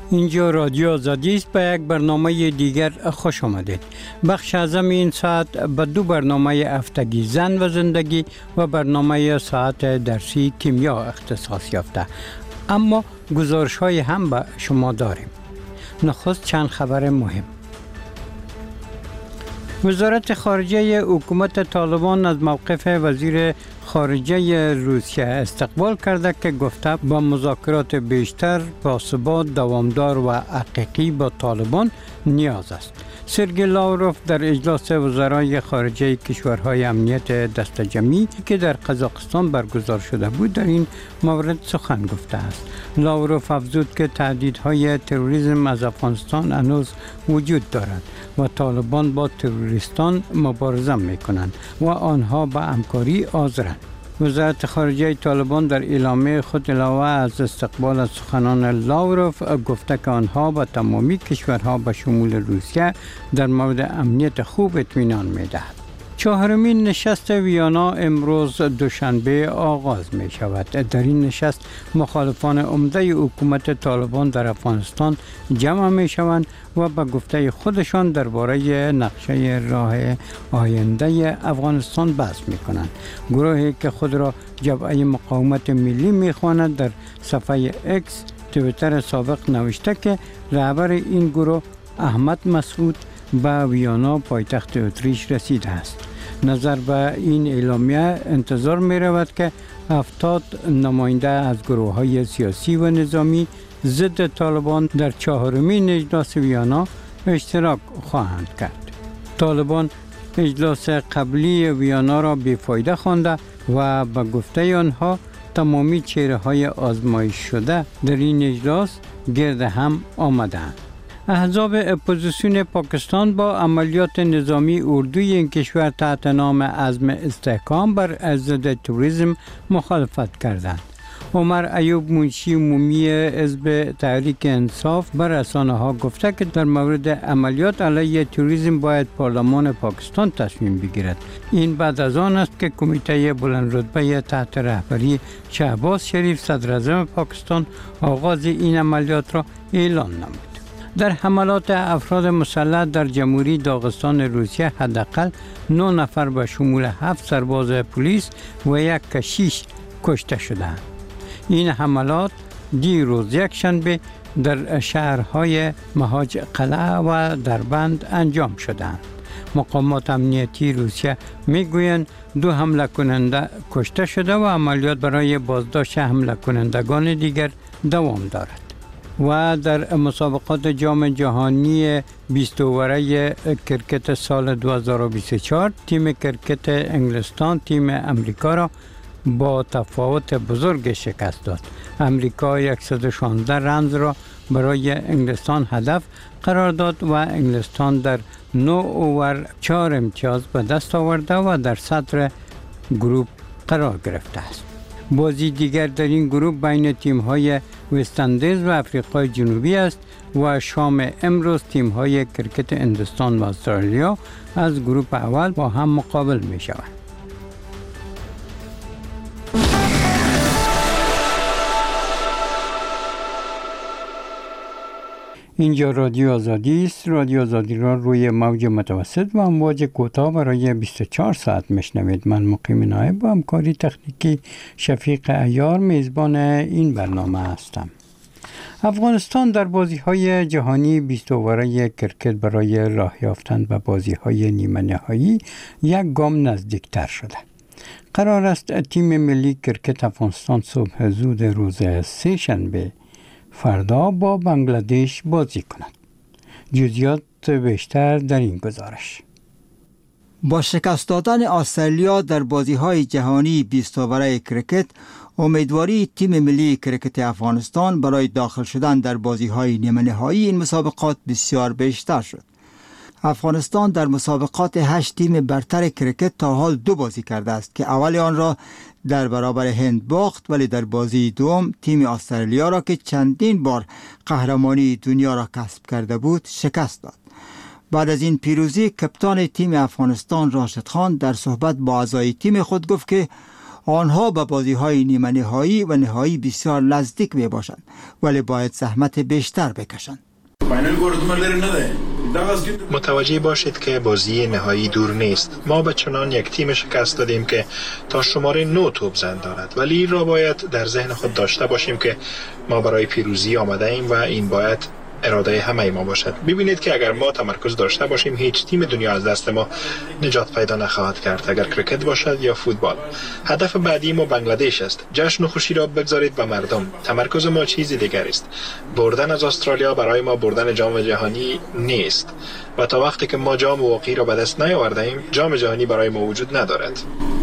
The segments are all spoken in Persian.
اینجا رادیو آزادی است. به یک برنامه دیگر خوش آمدید. بخش اعظم این ساعت به دو برنامه هفتگی زن و زندگی و برنامه ساعت درسی کیمیا اختصاص یافته. اما گزارش های هم به شما داریم. نخست چند خبر مهم. وزارت خارجه حکومت طالبان از موقف وزیر خارجه روسیه استقبال کرده که گفته با مذاکرات بیشتر، باثبات، دوامدار و حقیقی با طالبان نیاز است. سرگئی لاوروف در اجلاس وزرای خارجه کشورهای امنیت دست جمعی که در قزاقستان برگزار شده بود در این مورد سخن گفته است. لاوروف افزود که تهدیدهای تروریسم از افغانستان هنوز وجود دارد و طالبان با تروریستان مبارزه می‌کنند و آنها به همکاری حاضرند. وزارت خارجه طالبان در اعلامیه خود علاوه از استقبال از سخنان لاوروف گفته که آنها به تمامی کشورها به شمول روسیه در مورد امنیت خوب اطمینان می‌دهد. چهارمین نشست ویانا امروز دوشنبه آغاز می شود. در این نشست مخالفان عمده حکومت طالبان در افغانستان جمع می شوند و به گفته خودشان درباره نقشه راه آینده افغانستان بحث می کنند. گروهی که خود را جبهه مقاومت ملی می خواند در صفحه اکس توییتر سابق نوشته که رهبر این گروه احمد مسعود به ویانا پایتخت اتریش رسیده است. نظر به این اعلامیه انتظار می رود که 70 نماینده از گروه های سیاسی و نظامی ضد طالبان در چهارمین اجلاس ویانا اشتراک خواهند کرد. طالبان اجلاس قبلی ویانا را بیفایده خوانده و به گفته آنها تمامی چهره های آزمایش شده در این اجلاس گرد هم آمدند. احزاب اپوزیسیون پاکستان با عملیات نظامی اردوی این کشور تحت نام عزم استحکام بر ضد تروریسم مخالفت کردند. عمر ایوب منشی عمومی حزب تحریک انصاف بر رسانه‌ها گفته که در مورد عملیات علیه تروریسم باید پارلمان پاکستان تصمیم بگیرد. این بعد از آن است که کمیته بلند رتبه تحت رهبری شهباز شریف صدر اعظم پاکستان آغاز این عملیات را اعلان نمود. در حملات افراد مسلح در جمهوری داغستان روسیه حداقل 9 نفر به شمول 7 سرباز پلیس و 1 کشیش کشته شدند. این حملات دیروز یکشنبه در شهرهای مهاج قلعه و دربند انجام شدند. مقامات امنیتی روسیه میگویند 2 حمله کننده کشته شده و عملیات برای بازداشت حمله کنندگان دیگر دوام دارد. و در مسابقات جام جهانی 20 اوره کرکت سال 2024 تیم کرکت انگلستان تیم امریکا را با تفاوت بزرگ شکست داد. امریکا 116 رنز را برای انگلستان هدف قرار داد و انگلستان در 9 اوور 4 امتیاز به دست آورده و در صدر گروه قرار گرفته است. بازی دیگر در این گروه بین تیم‌های وست اندیز و آفریقای جنوبی است و شام امروز تیم‌های کرکت هندوستان و استرالیا از گروه اول با هم مقابل می‌شوند. اینجا رادیو آزادی است. رادیو آزادی را روی موج متوسط و امواج کوتاه برای 24 ساعت میشنوید. من مقیم نایب با همکاری تکنیکی شفیق عیار میزبان این برنامه هستم. افغانستان در بازی‌های جهانی 20 اوره کرکت برای راه یافتن به بازی‌های نیمه نهایی یک گام نزدیکتر شده. قرار است تیم ملی کرکت افغانستان صبح زود روز سه شنبه فردا با بنگلادش بازی کند. جزئیات بیشتر در این گزارش. با شکست دادن استرالیا در بازی‌های جهانی 20 اوره کرکت، امیدواری تیم ملی کرکت افغانستان برای داخل شدن در بازی‌های نیمه نهایی این مسابقات بسیار بیشتر شد. افغانستان در مسابقات 8 تیم برتر کرکت تا حال 2 بازی کرده است که اول آن را در برابر هند باخت، ولی در بازی دوم تیم استرالیا را که چندین بار قهرمانی دنیا را کسب کرده بود شکست داد. بعد از این پیروزی کپتان تیم افغانستان راشد خان در صحبت با اعضای تیم خود گفت که آنها به بازی‌های نیمه نهایی و نهایی بسیار نزدیک می باشند، ولی باید زحمت بیشتر بکشند. متوجه باشید که بازی نهایی دور نیست. ما به چنان یک تیم شکست دادیم که تا شماره 9 توپ زن دارد، ولی این را باید در ذهن خود داشته باشیم که ما برای پیروزی آمده ایم و این باید اراده همه ما باشد. ببینید که اگر ما تمرکز داشته باشیم هیچ تیم دنیا از دست ما نجات پیدا نخواهد کرد، اگر کرکت باشد یا فوتبال. هدف بعدی ما بنگلادش است. جشن و خوشی را بگذارید به مردم. تمرکز ما چیز دیگر است. بردن از استرالیا برای ما بردن جام جهانی نیست و تا وقتی که ما جام واقعی را به دست نیاورده ایم جام جهانی برای ما وجود ندارد.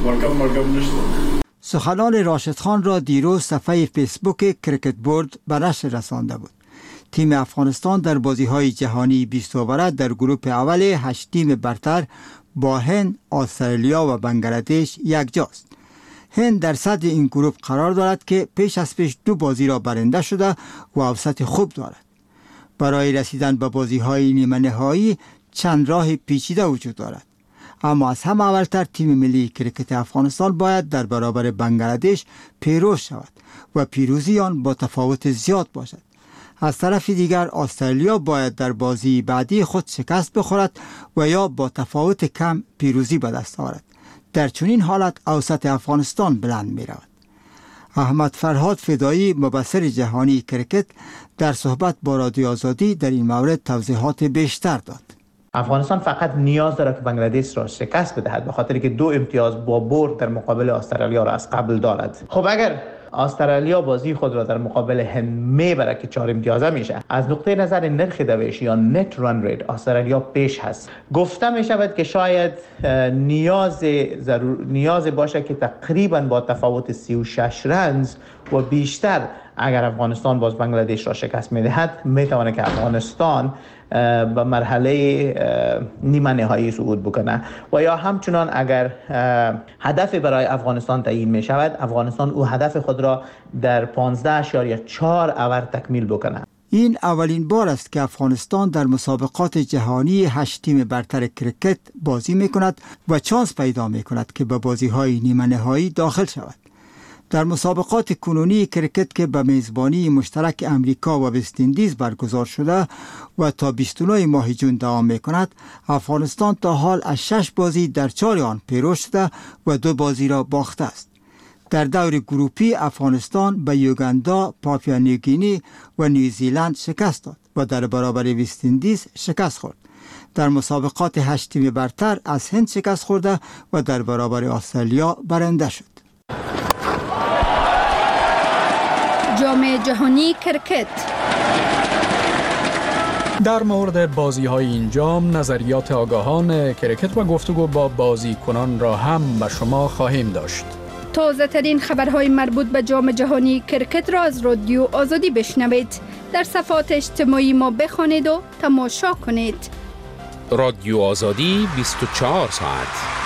سخنان راشد خان را دیروز صفحه فیسبوک کرکت بورد به نشر رسانده بود. تیم افغانستان در بازی‌های جهانی 20 اوره در گروه اول 8 تیم برتر با هند، استرالیا و بنگلادش یکجاست. هند در صدر این گروه قرار دارد که پیش از پیش 2 بازی را برنده شده و اوسط خوب دارد. برای رسیدن به بازی‌های نیمه نهایی چند راه پیچیده وجود دارد. اما از همه اولتر تیم ملی کرکت افغانستان باید در برابر بنگلادش پیروز شود و پیروزی آن با تفاوت زیاد باشد. از طرف دیگر استرالیا باید در بازی بعدی خود شکست بخورد و یا با تفاوت کم پیروزی به دست آورد. در چنین حالت اوسط افغانستان بلند می رود. احمد فرهاد فدایی مبصر جهانی کرکت در صحبت با رادیو آزادی در این مورد توضیحات بیشتر داد. افغانستان فقط نیاز دارد که بنگلادش را شکست بدهد به خاطر که 2 امتیاز با برد در مقابل استرالیا را از قبل دارد. خب اگر استرالیا بازی خود را در مقابل هند میبره که 4 امتیازه میشه، از نقطه نظر نرخ دویش یا نت ران ریت استرالیا پیش هست. گفته میشود که شاید نیاز باشه که تقریبا با تفاوت 36 رنز و بیشتر اگر افغانستان باز بنگلادش را شکست میدهد میتونه که افغانستان به مرحله نیمه نهایی صعود بکنه و یا همچنان اگر هدف برای افغانستان تعیین می شود افغانستان او هدف خود را در 15.4 اور تکمیل بکنه. این اولین بار است که افغانستان در مسابقات جهانی 8 تیم برتر کرکت بازی می کند و چانس پیدا می کند که به بازی های نیمه نهایی داخل شود. در مسابقات کنونی کرکت که به میزبانی مشترک امریکا و وست اندیز برگزار شده و تا 29 ماه جون دوام می‌کند، افغانستان تا حال از 6 بازی در 4 آن پیروز شده و 2 بازی را باخته است. در دور گروپی افغانستان به یوگاندا، پاپیا نیوگینی و نیوزیلند شکست داد و در برابر وست اندیز شکست خورد. در مسابقات 8 تیم برتر از هند شکست خورده و در برابر استرالیا برنده شد. جام جهانی کرکت. در مورد بازی‌های این جام نظریات آگاهان کرکت و گفتگو با بازیکنان را هم به شما خواهیم داشت. تازه ترین خبرهای مربوط به جام جهانی کرکت را از رادیو آزادی بشنوید. در صفحات اجتماعی ما بخوانید و تماشا کنید. رادیو آزادی 24 ساعت.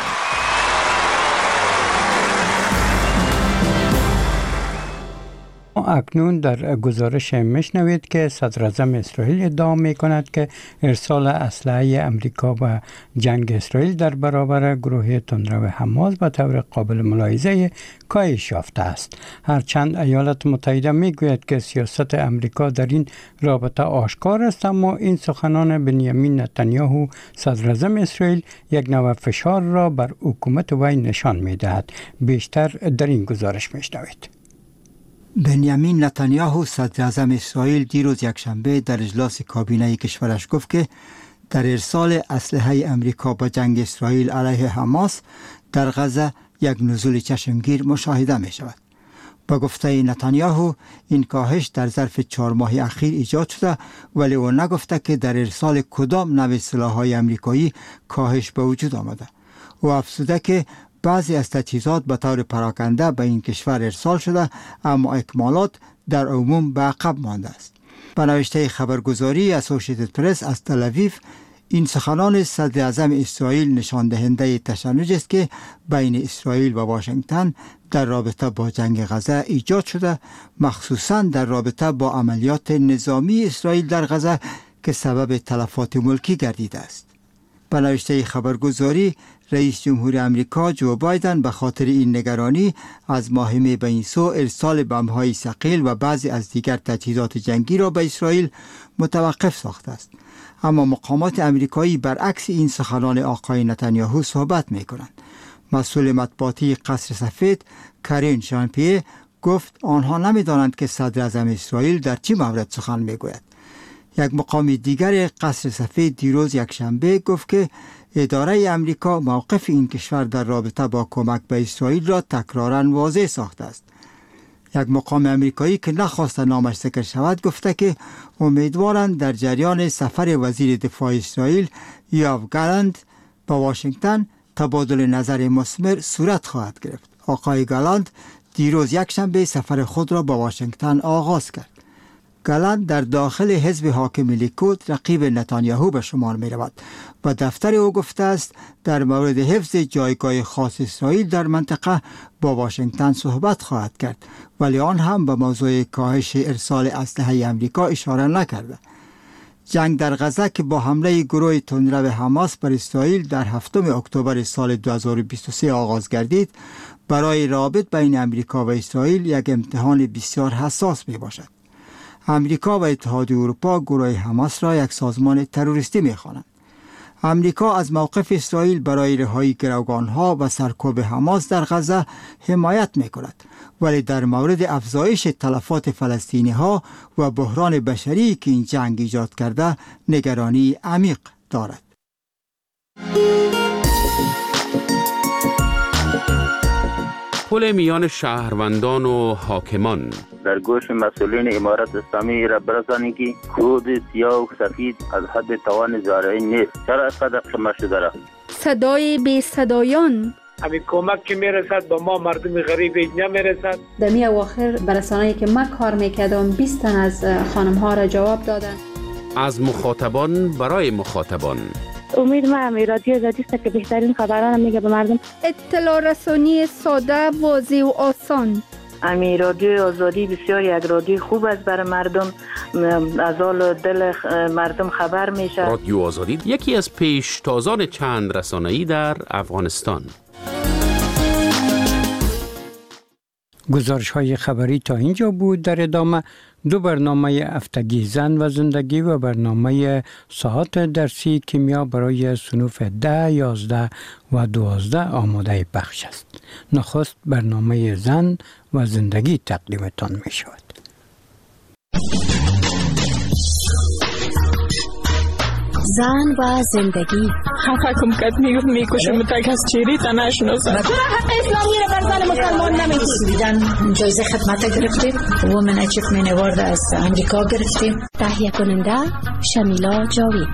اکنون در گزارش میشنوید که صدراعظم اسرائیل ادعا میکند که ارسال اسلحه امریکا و جنگ اسرائیل در برابر گروه تندرو حماس به طور قابل ملاحظه کاهش یافته است. هرچند ایالات متحده میگوید که سیاست امریکا در این رابطه آشکار است، اما این سخنان بنیامین نتانیاهو صدراعظم اسرائیل یک نوع فشار را بر حکومت وی نشان میدهد. بیشتر در این گزارش میشنوید. بنیامین نتانیاهو صدراعظم اسرائیل دیروز یکشنبه در اجلاس کابینه کشورش گفت که در ارسال اسلحه امریکا به جنگ اسرائیل علیه حماس در غزه یک نزول چشمگیر مشاهده می شود. با گفته نتانیاهو این کاهش در ظرف 4 ماه اخیر ایجاد شده، ولی او نگفته که در ارسال کدام نوع سلاح‌های امریکایی کاهش به وجود آمده. او افزوده که بعضی از تجهیزات به طور پراکنده به این کشور ارسال شده، اما اکمالات در عموم به عقب مانده است. به نوشته خبرگزاری اسوسییتد پرس از تل آویو، این سخنان صدراعظم اسرائیل نشان دهنده تشنج است که بین اسرائیل و واشنگتن در رابطه با جنگ غزه ایجاد شده، مخصوصاً در رابطه با عملیات نظامی اسرائیل در غزه که سبب تلفات ملکی گردیده است. به نوشته خبرگزاری، رئیس جمهور امریکا جو بایدن به خاطر این نگرانی از ماه می به این سو ارسال بمب‌های ثقیل و بعضی از دیگر تجهیزات جنگی را به اسرائیل متوقف ساخته است. اما مقامات امریکایی برعکس این سخنان آقای نتانیاهو صحبت می کنند. مسئول مطبوعاتی قصر سفید کارین ژان پیه گفت آنها نمی‌دانند که صدر اعظم اسرائیل در چه مورد سخن می‌گوید. یک مقام دیگر قصر سفید دیروز یکشنبه گفت که اداره امریکا موقف این کشور در رابطه با کمک به اسرائیل را تکراراً واضح ساخته است. یک مقام امریکایی که نخواست نامش ذکر شود گفته که امیدوارند در جریان سفر وزیر دفاع اسرائیل یوآف گالانت به واشنگتن تبادل نظر مثمر صورت خواهد گرفت. آقای گالانت دیروز یکشنبه سفر خود را به واشنگتن آغاز کرد. گالانت در داخل حزب حاکم لیکود رقیب نتانیاهو به شمار می رود و دفتر او گفته است در مورد حفظ جایگاه خاص اسرائیل در منطقه با واشنگتن صحبت خواهد کرد، ولی آن هم به موضوع کاهش ارسال اسلحه امریکا اشاره نکرده. جنگ در غزه که با حمله گروه تندرو حماس بر اسرائیل در 7 اکتبر سال 2023 آغاز گردید، برای روابط بین امریکا و اسرائیل یک امتحان بسیار حساس می باشد. امریکا و اتحادیه اروپا گروه حماس را یک سازمان تروریستی می خوانند. امریکا از موقف اسرائیل برای رهایی گروگانها و سرکوب حماس در غزه حمایت می کند، ولی در مورد افزایش تلفات فلسطینی ها و بحران بشری که این جنگ ایجاد کرده نگرانی عمیق دارد. پل میان شهروندان و حاکمان در گوش مسئولین امارت اسلامی را برسانی که کود سیاه و سفید از حد توان زارعی نیست. چرا اینقدر خمه شده را؟ صدای بی صدایان. همین کمک که میرسد به ما مردم غریب نمیرسد. در می اواخر برسانه‌ای که من کار میکردم 20 تن از خانم ها را جواب دادن. از مخاطبان برای مخاطبان. امید ما رادیو آزادی است که بهترین خبران میگه به مردم. اطلاع رسانی ساده، واضح و آسان. رادیو آزادی بسیار یک رادیو خوب است برای مردم، از حال دل مردم خبر میشه. رادیو آزادی یکی از پیشتازان چند رسانه‌ای در افغانستان. گزارش های خبری تا اینجا بود. در ادامه 2 برنامه هفتگی زن و زندگی و برنامه ساعت درسی کیمیا برای صنوف 10، 11 و 12 آماده پخش است. نخست برنامه زن و زندگی تقدیمتان می شود. زن و زندگی. حکم کرد میکشم تک از چیری تا نشناسم. حق اسلامی را بر زن مسلمان نمیدید. جایزه خدمت گرفتیم. وومن اچیومنت اوارد از امریکا گرفتیم. تهیه کننده شمیلا جاوید.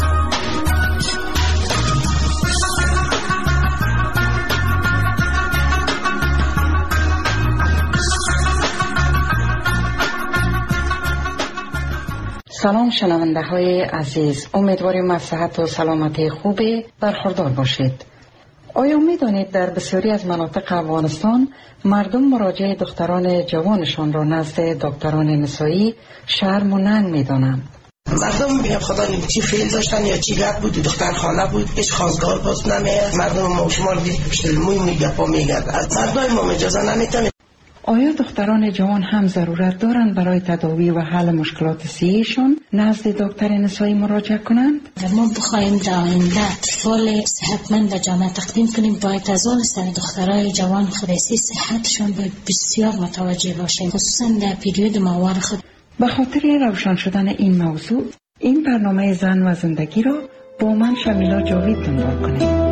سلام شنونده های عزیز، امیدواریم از صحت و سلامتی خوبی برخوردار باشید. آیا می دانید در بسیاری از مناطق افغانستان مردم مراجعه دختران جوانشان را نزد دکتران نسایی شرم و ننگ می دانند؟ مردم میگم خدا چی فیل داشتن یا چی گرد بود، دختر خانه بود، هیچ خواستگار باز نمیاد. مردم ما شما رو دیدی پشت موی میگپا میگرد، از مردم ما اجازه نمیتونید. آیا دختران جوان هم ضرورت دارند برای تداوی و حل مشکلات صحیشان نزد دکتر نسایی مراجعه کنند؟ ما بخوایم در آینده اطفال صحتمند و جامعه تقدیم کنیم، باید از آن سر دخترای جوان خودسی صحتشان بسیار متوجه باشیم، خصوصا در پیریود ماهوار خود. به خاطر روشن شدن این موضوع، این برنامه زن و زندگی را با من شمیلا جاوید دنبال کنید.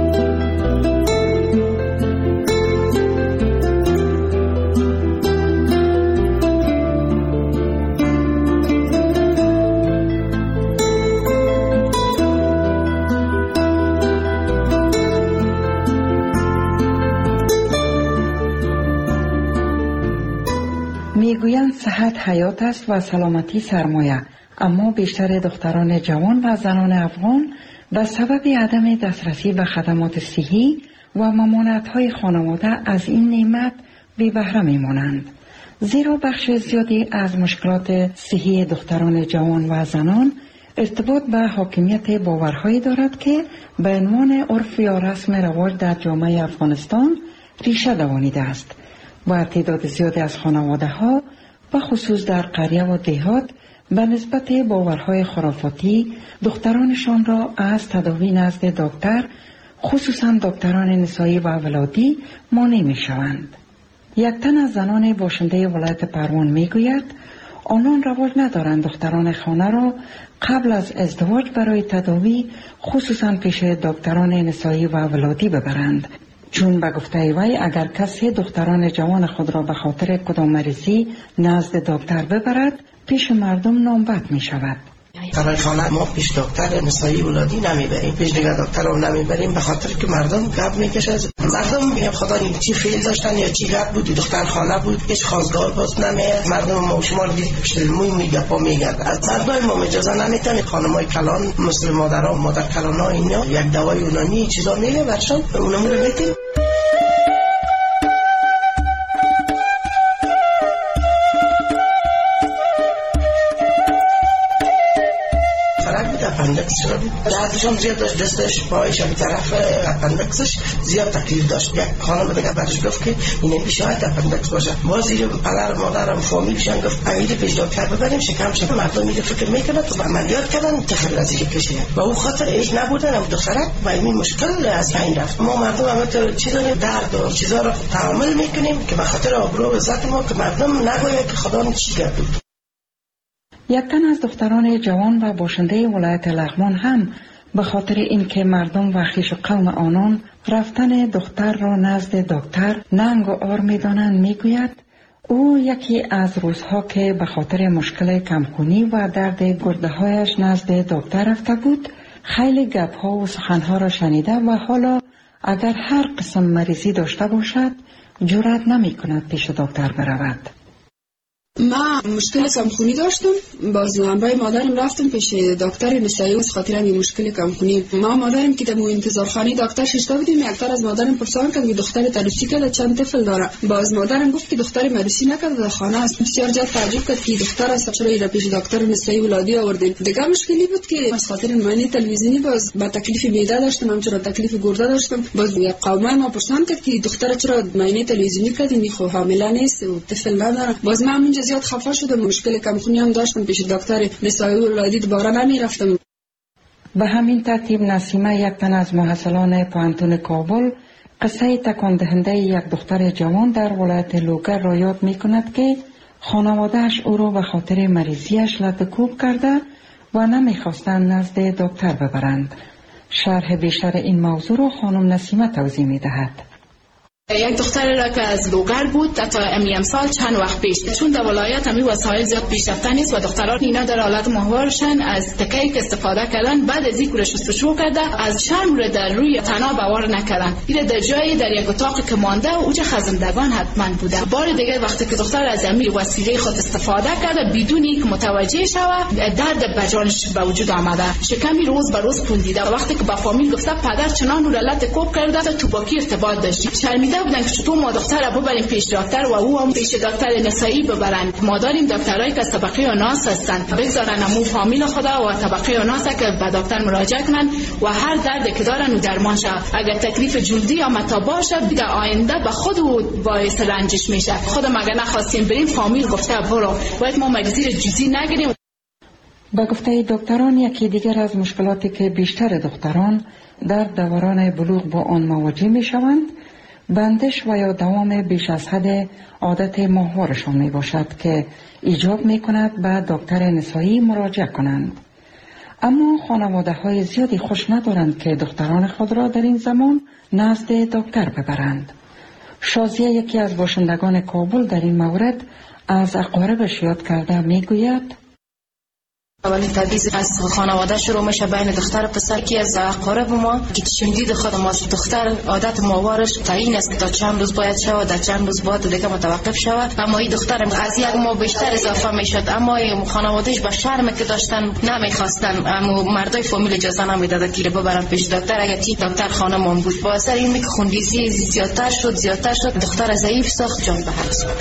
میگویند صحت حیات است و سلامتی سرمایه، اما بیشتر دختران جوان و زنان افغان به سبب عدم دسترسی به خدمات صحی و ممانعت‌های خانواده از این نعمت بی بهره میمانند، زیرا بخش زیادی از مشکلات صحی دختران جوان و زنان ارتباط به حاکمیت باورهایی دارد که به عنوان عرف یا رسم رواج در جامعه افغانستان ریشه دوانیده است و تعداد زیادی از خانواده ها و خصوص در قریه و دیهات به نسبت باورهای خرافاتی دخترانشان را از تداوی نزد دکتر، خصوصا دکتران نسایی و ولادی، مانع می شوند. یک تن از زنان باشنده ولایت پروان می گوید آنان رواج ندارند دختران خانه را قبل از ازدواج برای تداوی خصوصا پیش دکتران نسایی و ولادی ببرند، چون به گفته وی اگر کسی دختران جوان خود را به خاطر کدام مریضی نزد دکتر ببرد پیش مردم نامبد می شود. برای خانه ما پیش دکتر نسایی ولادی نمیبریم، پیش دیگر دکتر رو نمیبریم به خاطر که مردم گپ میکشه. مردم میگن خدا این چی فعل داشتن یا چی گپ بود، دختر خانه بود، هیچ خواستگار باز نمیاد. مردم ما شما دید موی میگپا میگرد. از مردم ما اجازه نمیتن خانمای کلان مثل مادرها، مادر کلانا اینا یک دوای اونانی چیزا میگه برشان اونمون رو میتیم. اپندکس شده بود، دردشان زیاد داشت، دستش پایش به طرف اپندکسش زیاد تکلیف داشت. یک خانم دیگه بعدش گفت که این بیشاید اپندکس باشه. باز اینو پدر مادرم فامیلشان گفت امید پیش دکتر ببریم شکم شد. مردم میگه فکر میکنه تو عملیات کردن تخیل از اینکه کشیدن و اون خاطر ایش نبودن هم دخترک و این مشکل از این رفت. ما مردم همه چیزا درد و چیزا رو تحمل میکنیم که به خاطر آبرو و عزت ما که مردم نگوید که خدا چی کرد. یک تن از دختران جوان و باشنده ولایت لغمان هم به خاطر اینکه مردم و خویش قوم آنان رفتن دختر را نزد دکتر ننگ و عار می‌دانند میگوید او یکی از روزها که به خاطر مشکل کمخونی و درد گرده‌هایش نزد دکتر رفته بود خیلی گپ‌ها و سخن‌ها را شنیده و حالا اگر هر قسم مریضی داشته باشد جرأت نمی‌کند پیش دکتر برود. ما مشکل کمخونی داشتم، باز همراه مادرم رفتم پیش دکتر نسایی از خاطر این مشکل کمخونی. ما مادرم که در انتظارخانه دکتر ششته بودیم، یک تر از مادرم پرسان کرد که دختر عروسی کرده چند طفل داره. باز مادرم گفت که دختر عروسی نکرده در خانه است. بسیار زیاد تعجب کرد که دختر است، چرا ایرا پیش دکتر نسایی ولادی آوردیم. دیگه مشکلی بود که از خاطر معاینه تلویزیونی باز با تکلیف معده داشتم، همچنین تکلیف گرده داشتم. باز یک قومه ما پرسان کرد که دختر چرا معاینه تلویزیونی کردین، خو حامله نیست و طفل نداره. باز من همینجا زیاد خفه شدم، مشکل کمخونی هم داشتم، پیش دکتر نسایی ولادی دوباره نمیرفتم. به همین ترتیب نسیمه یک تن از محصلان پوهنتون کابل قصه تکان دهنده یک دختر جوان در ولایت لوگر را یاد می کند که خانواده‌اش او را به خاطر مریضیش لطکوب کرده و نمیخواستند نزد دکتر ببرند. شرح بیشتر این موضوع را خانم نسیمه توضیح می دهد. یک دختر را که از لوگر بود تا امیم سال چند وقت پیش، چون در ولایت همی وسایل زیاد پیشرفته نیست و دختران اینا در حالت ماهوارشن از تکه‌ای که استفاده کردن، بعد از اینکه شستشو کرده از شرم را در روی تناب باور نکردن، این در جایی در یک اتاق که مانده و اوج خزندگان حتما بوده. بار دیگه وقتی که دختر از امی وسیله خود استفاده کرده بدون اینکه متوجه شود، درد بجانش به وجود آمده، شکمی روز به روز پوندیده. وقتی که با فامیل گفته پدر چنان رو لطکوب کرده تو با کی ارتباط داشتی، شرمیده بودن که چطور ما دختر رو ببریم پیش دکتر و او هم پیش دکتر نسایی ببرن. ما داریم دکترایی که از طبقه ناس هستن، بگذارن امو فامیل خدا و طبقه ناس که به دکتر مراجعه کنن و هر دردی که دارن و درمان شه. اگر تکلیف جلدی یا متا باشه در آینده به خود باعث رنجش میشه. خودم اگر نخواستیم بریم فامیل گفته برو، باید ما مریضی جزئی نگیریم. با گفته دکتران یکی دیگر از مشکلاتی که بیشتر دختران در دوران بلوغ با آن مواجه میشوند بندش و یا دوام بیش از حد عادت ماهوارشان می باشد که ایجاب می کند به دکتر نسایی مراجعه کنند. اما خانواده های زیادی خوش ندارند که دختران خود را در این زمان نزد دکتر ببرند. شازیه یکی از باشندگان کابل در این مورد از اقاربش یاد کرده می گوید اولین تبعیض از خانواده شروع میشه بین دختر و پسر که از اقارب ما که شنیدید خود ما دختر عادت ماهوارش تعیین است که تا چند روز باید شود، در چند روز باید دیگه متوقف شود. اما این دختر از یک ماه بیشتر اضافه میشد، اما خانوادهش با شرمی که داشتن نمیخواستن، اما مردای فامیل اجازه نمیداد که ببرن پیش دکتر. اگر تی دکتر خانمان بود با اثر این که خونریزی زیادتر شد، دختر ضعیف ساخت، جان به هر سو.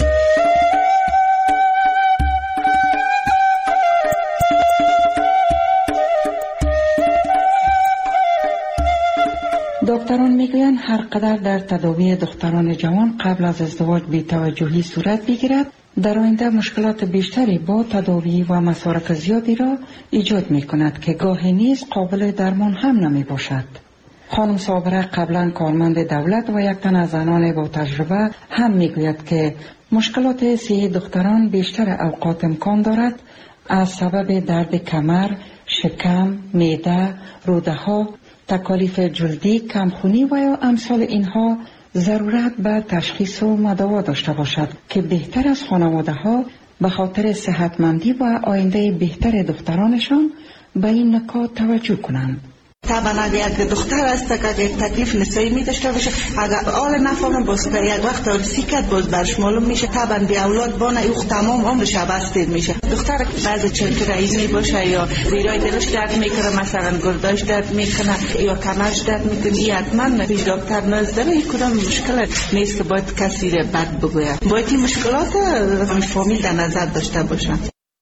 دکتران میگویند هر قدر در تداوی دختران جوان قبل از ازدواج بی‌توجهی صورت بگیرد، در آینده مشکلات بیشتری با تداوی و مصارف زیادی را ایجاد می کند که گاهی نیز قابل درمان هم نمی باشد. خانم صابره قبلا کارمند دولت و یک تن از زنان با تجربه هم می گوید که مشکلات صحی دختران بیشتر اوقات امکان دارد از سبب درد کمر، شکم، معده، روده ها، تکالیف جلدی، کمخونی و یا امثال اینها ضرورت به تشخیص و مداوا داشته باشد که بهتر از خانواده ها به خاطر صحتمندی و آینده بهتر دخترانشان به این نکات توجه کنند. طبعا اگر یک دختر است که یک تکلیف نسایی می داشته باشه، اگر آل نفهمه باز که یک وقت آرسی کرد باز برش معلوم میشه، طبعا بی اولاد بانه ایخ تمام عمرش بستید میشه. دختر بعضی چند رئیس می باشه یا زیرای دلش درد میکنه، مثلا گرداش درد میکنه یا کمرش درد میکنه، این حتما پیش دکتر نزدن. این کدام مشکل نیست که باید کسی را بد بگوید، باید این مشکلات فامیل در نظر داشته باشن.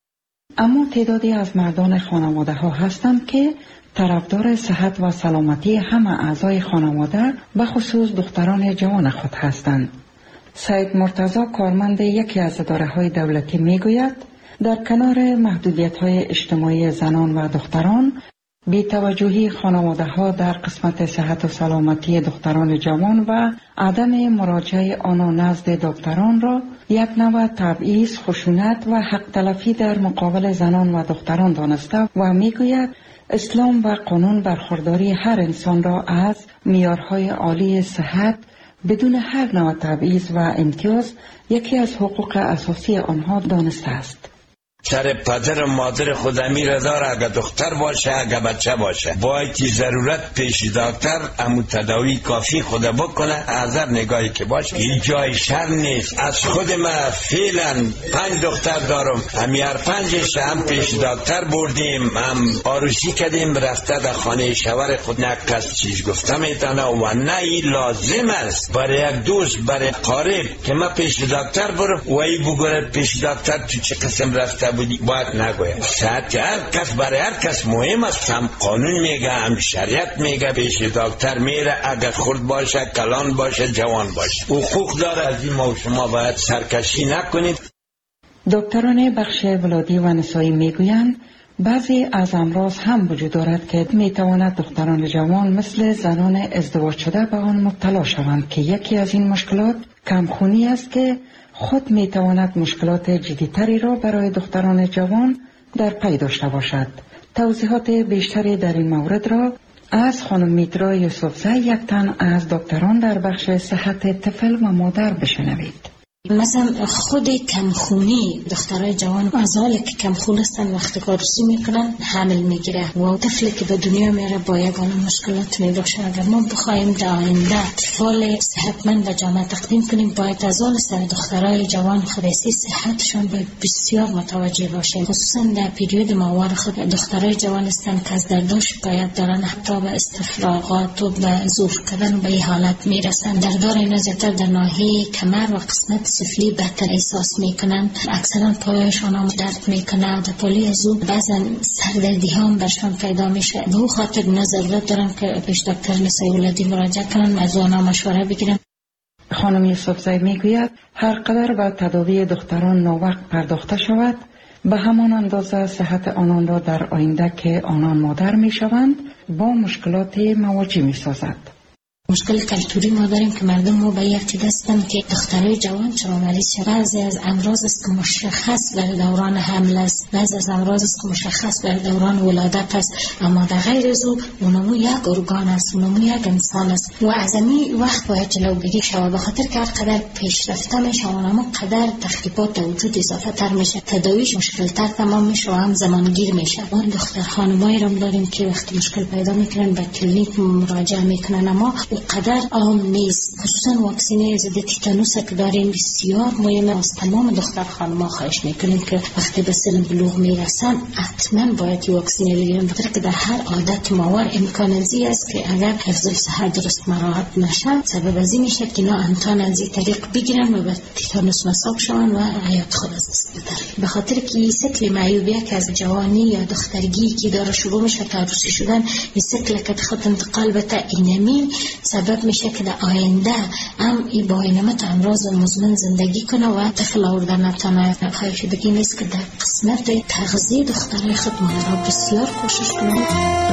اما تعدادی از مردان خانواده ها هستند که طرفدار صحت و سلامتی همه اعضای خانواده به خصوص دختران جوان خود هستند. سید مرتضی کارمند یکی از اداره‌های دولتی میگوید در کنار محدودیت‌های اجتماعی زنان و دختران، بی‌توجهی خانواده‌ها در قسمت صحت و سلامتی دختران جوان و عدم مراجعه آنها نزد دکتران را یک نوع تبعیض، خشونت و حق تلفی در مقابل زنان و دختران دانسته و میگوید اسلام و قانون برخورداری هر انسان را از معیارهای عالی صحت بدون هر نوع تبعیض و امتیاز یکی از حقوق اساسی آنها دانسته است. سر پدر و مادر خود امیر داره، اگر دختر باشه اگر بچه باشه باید ضرورت پیش دکتر امو تداوی کافی خود بکنه. از نگاهی که باشه این جای شر نیست. از خود ما فعلا 5 دختر دارم، هر 5 هم پیش دکتر بردیم، هم آروسی کردیم، رفته در خانه شوهر خود نه کس چیز گفته میتونه و نه این لازم است برای یک دوست برای قارب که ما پیش دکتر برم و ای بگوره پیش دکتر تو چه قسم رفته بودی، باید نگویم. صحت هر کس برای هر کس مهم است، هم قانون میگه هم شریعت میگه پیش دکتر میره، اگر خرد باشه کلان باشه جوان باشه حقوق داره. از این ما شما باید سرکشی نکنید. دکتران بخش ولادی و نسایی میگویند بعضی از امراض هم وجود دارد که میتواند دختران جوان مثل زنان ازدواج شده به آن مبتلا شوند که یکی از این مشکلات کمخونی است که خود میتواند مشکلات جدیتری را برای دختران جوان در پی داشته باشد. توضیحات بیشتری در این مورد را از خانم میترا یوسفزی یک تن از دکتران در بخش صحت طفل و مادر بشنوید. مثلا خود کمخونی دخترای جوان از حالی که کمخون هستن وقتی کارسی میکنن حمل میگیره و طفلی که به دنیا میره با یگانه مشکلات میباشه. اگر ما بخوایم در آینده اطفال صحتمند به جامعه تقدیم کنیم باید از حال سر دخترای جوان خودسی صحتشون به بسیار متوجه باشیم، خصوصا در پیریود ماور خود دخترای جوان هستن که از درداش شکایت دارن، حتی به استفراغات و به زور کردن و به این حالت میرسن. دردار اینا زیادتر در ناحیه کمر و قسمت سفلی بهتر احساس میکنن، اکثرا پایشان هم درد میکنه، در پولی ازو بعضا سردردی هم برشان پیدا میشه. به او خاطر ضرورت دارم که پیش دکتر نسایی ولادی مراجعه کنن، از آنها مشوره بگیرن. خانم یوسفزی میگوید هر قدر به تداوی دختران ناوقت پرداخته شود به همان اندازه صحت آنان را در آینده که آنان مادر میشوند با مشکلات مواجه میسازد. مشکل کلتوری ما داریم که مردم ما به یک عقیده هستند که دخترای جوان چرا مریض شد. بعضی از امراض است که مشخص برای دوران حمل است، بعضی از امراض است که مشخص برای دوران ولادت است، اما در غیر از او اونمو یک ارگان است، اونمو یک انسان است و از این وقت باید جلوگیری شود. به خاطر که هر قدر پیشرفته میشه اونمو قدر تخریبات در وجود اضافه تر میشه، تداویش مشکل تر تمام میشه و هم زمانگیر میشه. ما دختر خانمایی رو داریم که وقتی مشکل پیدا میکنن به کلینیک مراجعه میکنن، اما قدر عام نیست. خصوصا واکسینه ضد تیتانوس که داریم بسیار مهمه. از تمام دختر خانم‌ها خواهش میکنیم که وقتی به سن بلوغ میرسن حتما باید واکسینه بگیرن، بخاطر که در هر عادت ماور امکان ازی است که اگر حفظ صحت درست مراعات نشه سبب ازی میشه که اینا امتحان از این طریق بگیرن و به تیتانوس مصاب شون و حیات خود از دست بدن. به خاطر که این سیکل معیوبیه که از جوانی یا دخترگی که داره شروع میشه تا عروسی شدن، این سیکل که خود انتقال بده اینمی سبب میشه که در آینده هم این با علامت امراض مزمن زندگی کنه و طفل آورده نتونه. خواهشدگی نیست که در قسمت تغذیه دخترای خود مادرها بسیار کوشش کنند.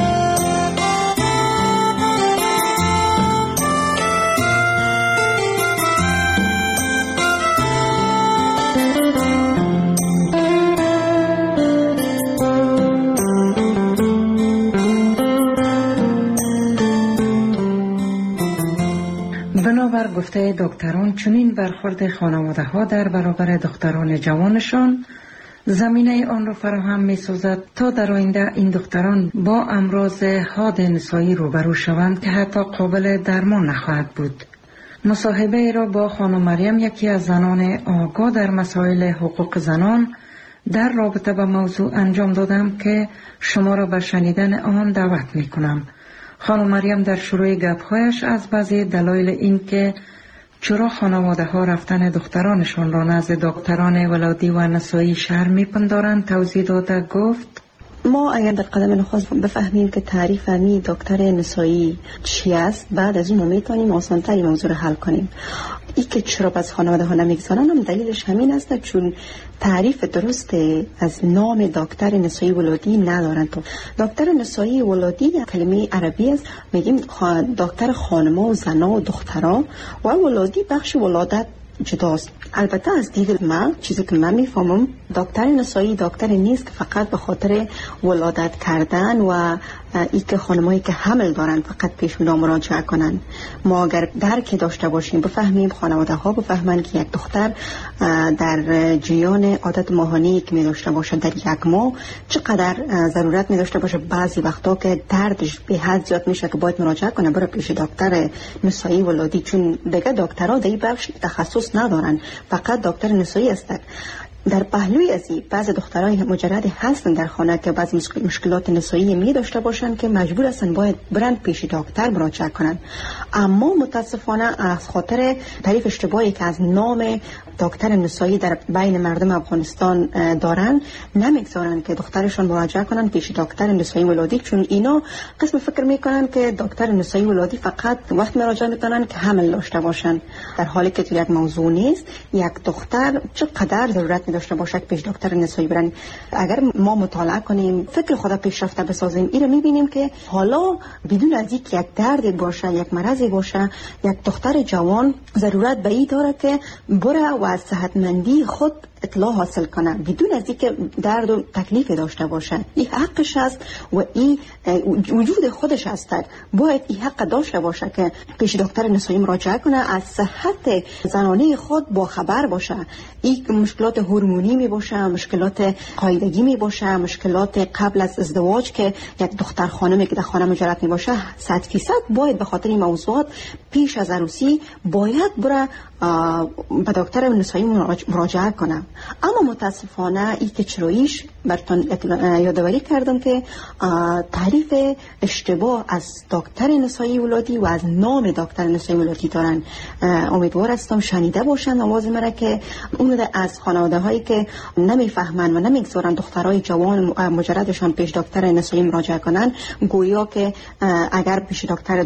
بنابر گفته دکتران چنین برخورد خانواده ها در برابر دختران جوانشان زمینه آن را فراهم می سازد تا در آینده این دختران با امراض حاد نسایی روبرو شوند که حتی قابل درمان نخواهد بود. مصاحبه را با خانم مریم، یکی از زنان آگاه در مسائل حقوق زنان، در رابطه با موضوع انجام دادم که شما را به شنیدن آن دعوت می کنم. خانم مریم در شروع گپ‌هایش از بعضی دلایل این که چرا خانواده ها رفتن دخترانشان را نزد دکتران ولادی و نسایی شرم می‌پندارند توضیح داده گفت: ما اگر در قدم نخست بفهمیم که تعریف می دکتر نسایی چی است، بعد از اون میتونیم آسان‌تر موضوع رو حل کنیم. این که چرا از خانواده ها نمیگذارن هم دلیلش همین است، چون تعریف درست از نام دکتر نسایی ولادی ندارن. تو دکتر نسایی ولادی کلمه عربی است، میگیم دکتر خانما و زنا و دخترها، و ولادی بخش ولادت جداست. البته از دید من، چیزی که من میفهمم، دکتر نسایی دکتر نیست که فقط به خاطر ولادت کردن و ای که خانمایی که حمل دارن فقط پیش اونا مراجعه کنن. ما اگر درک داشته باشیم، بفهمیم، خانواده ها بفهمن که یک دختر در جریان عادت ماهانه‌ای که می داشته باشه در یک ماه چقدر ضرورت می داشته باشه، بعضی وقتا که دردش به حد زیاد میشه که باید مراجعه کنه بره پیش دکتر نسایی ولادی، چون دیگه دکترها در این بخش تخصص ندارن، فقط دکتر نسایی هستند. در پهلوی از این بعض دخترای مجرد هستن در خانه که بعض مشکلات نسایی می داشته باشن که مجبور هستن باید برند پیش دکتر مراجعه کنن. اما متاسفانه از خاطر تعریف اشتباهی که از نام دکتر نسایی در بین مردم افغانستان دارن، نمیگذارن که دخترشون مراجعه کنن پیش دکتر نسایی ولادی، چون اینا قسم فکر میکنن که دکتر نسایی ولادی فقط وقت مراجعه میکنن که حمل داشته باشن، در حالی که یک موضوع نیست. یک دختر چقدر ضرورت داشته باشه که پیش دکتر نسایی برن. اگر ما مطالعه کنیم، فکر خود پیشرفته بسازیم، این رو میبینیم که حالا بدون از اینکه یک درد باشه، یک مرضی باشه، یک دختر جوان ضرورت به این داره که بره و از صحتمندی خود اطلاع حاصل کنه بدون از اینکه درد و تکلیف داشته باشه. این حقش است و این وجود خودش است. باید این حق داشته باشه که پیش دکتر نسایی مراجعه کنه، از صحت زنانه خود با خبر باشه. این مشکلات هورمونی می باشه، مشکلات قاعدگی می باشه، مشکلات قبل از ازدواج که یک دختر خانمی که در خانه مجرد می باشه 100% باید به خاطر این موضوعات پیش از عروسی باید بره به دکتر نسایی مراجعه کنه. اما متاسفانه این که چراییش براتون یادآوری کردم که تعریف اشتباه از دکتر نسایی ولادی و از نام دکتر نسایی ولادی دارن. امیدوار هستم شنیده باشن آواز مرا که اون از خانواده هایی که نمیفهمن و نمیگذارن دخترای جوان مجردشان پیش دکتر نسایی مراجعه کنن، گویا که اگر پیش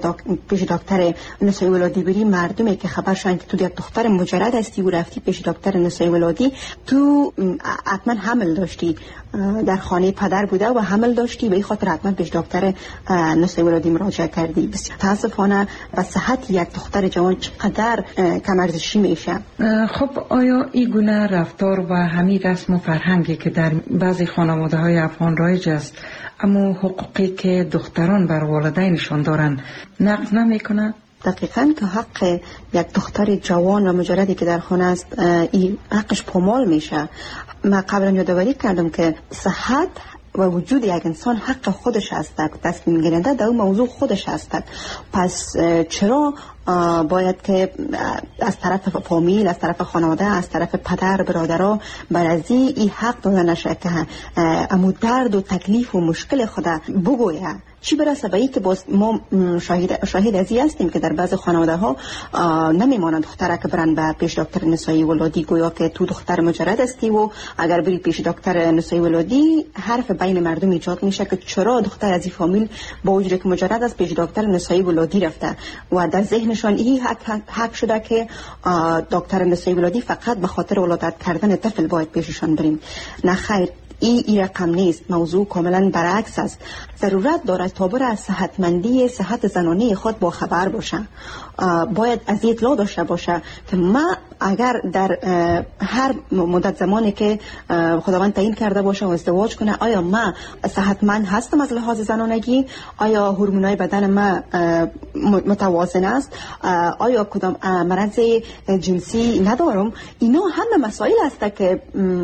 دکتر نسایی ولادی بری، مردمی که خبرشن که تو یک دختر مجرد هستی و رفتی پیش دکتر نسایی ولادی، تو حتما حمل داشتی، در خانه پدر بوده و حمل داشتی، به این خاطر حتما پیش دکتر نسایی ولادی مراجعه کردی. بسیار متاسفانه به صحت یک دختر جوان چقدر کم ارزشی میشه. خب آیا این گونه رفتار و همین رسم و فرهنگی که در بعضی خانواده های افغان رایج است، اما حقوقی که دختران بر والدینشان دارن نقض نمیکنه؟ دقیقاً که حق یک دختر جوان و مجردی که در خانه است این حقش پامال میشه. من قبلا یادآوری کردم که صحت و وجود یک انسان حق خودش است، تصمیم گیرنده در اون موضوع خودش است. پس چرا باید که از طرف فامیل، از طرف خانواده، از طرف پدر برادرها بر از این حق داده نشه که امو درد و تکلیف و مشکل خود بگویه؟ چی برسه به این که باز ما شاهد ازی هستیم که در بعض خانواده ها نمیمانند دختره که برن به پیش دکتر نسایی ولادی، گویا که تو دختر مجرد هستی و اگر بری پیش دکتر نسایی ولادی حرف بین مردم ایجاد میشه که چرا دختر از این فامیل با وجود که مجرد از پیش دکتر نسایی ولادی رفته و در ذهنشان این حق شده که دکتر نسایی ولادی فقط به خاطر ولادت کردن طفل باید پیششان بریم. نه خیر، این رقم نیست. موضوع کاملا برعکس است. ضرورت دارد تا بر از صحت زنانه خود با خبر باشه. باید از اطلاع داشته باشه که ما اگر در هر مدت زمانی که خداوند تعیین کرده باشه و ازدواج کنه، آیا ما صحتمند هستم از لحاظ زنانگی؟ آیا هورمونای بدن ما متوازن است؟ آیا کدام مرض جنسی ندارم؟ اینا همه مسائل است که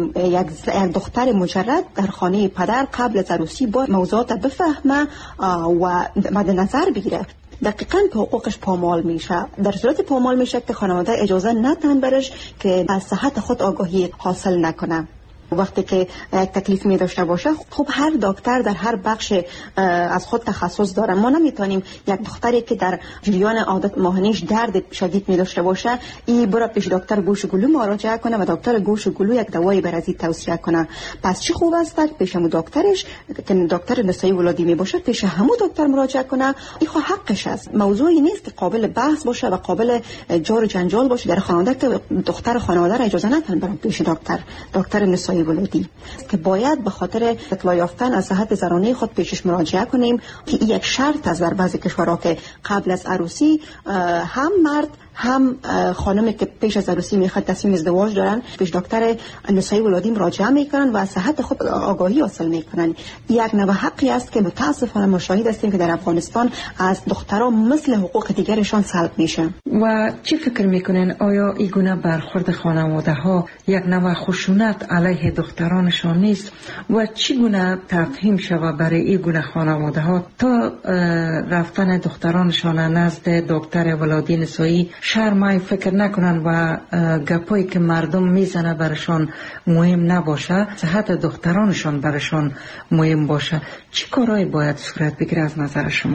یک دختر مجرد در خانه پدر قبل از عروسی با موضوعات بفهمه و مد نظر بگیره. دقیقاً که حقوقش پامال میشه. در صورت پامال میشه که خانواده اجازه ندن برش که از صحت خود آگاهی حاصل نکنه. وقتی که یک تکلیف می داشته باشه، خب هر دکتر در هر بخش از خود تخصص داره. ما نمیتونیم یک دختری که در جریان عادت ماهانه‌اش درد شدید می داشته باشه این برای پیش دکتر گوش و گلو مراجعه کنه و دکتر گوش و گلو یک دوایی برای توصیه کنه. پس چه خوب است که پیش همون دکترش که دکتر نسایی ولادی می باشه پیش همون دکتر مراجعه کنه. این خو حقش است. موضوعی نیست که قابل بحث باشه و قابل جار و جنجال باشه در خانواده که دختر خانواده را اجازه ندن برای پیش دکتر نسایی ولادی که باید به خاطر اطلاع یافتن از صحت زنانه خود پیشش مراجعه کنیم که این یک شرط است در بعضی کشورها که قبل از عروسی هم مرد هم خانمی که پیش از عروسی میخواد تصمیم ازدواج دارن پیش دکتر نسایی ولادی مراجعه میکنن و از صحت خود آگاهی حاصل میکنن. یک نوع حقی است که متاسفانه ما شاهد هستیم که در افغانستان از دختران مثل حقوق دیگرشان سلب میشه. و چی فکر میکنین آیا این گونه برخورد خانواده ها یک نوع خشونت علیه دخترانشان نیست و چی گونه تفهیم شود برای این گونه خانواده ها تا رفتن دخترانشان نزد دکتر ولادی نسایی شرمای فکر نکنن و گپایی که مردم میزنه برشان مهم نباشه، صحت دخترانشان برشان مهم باشه؟ چی کارهایی باید صورت بگیره از نظر شما؟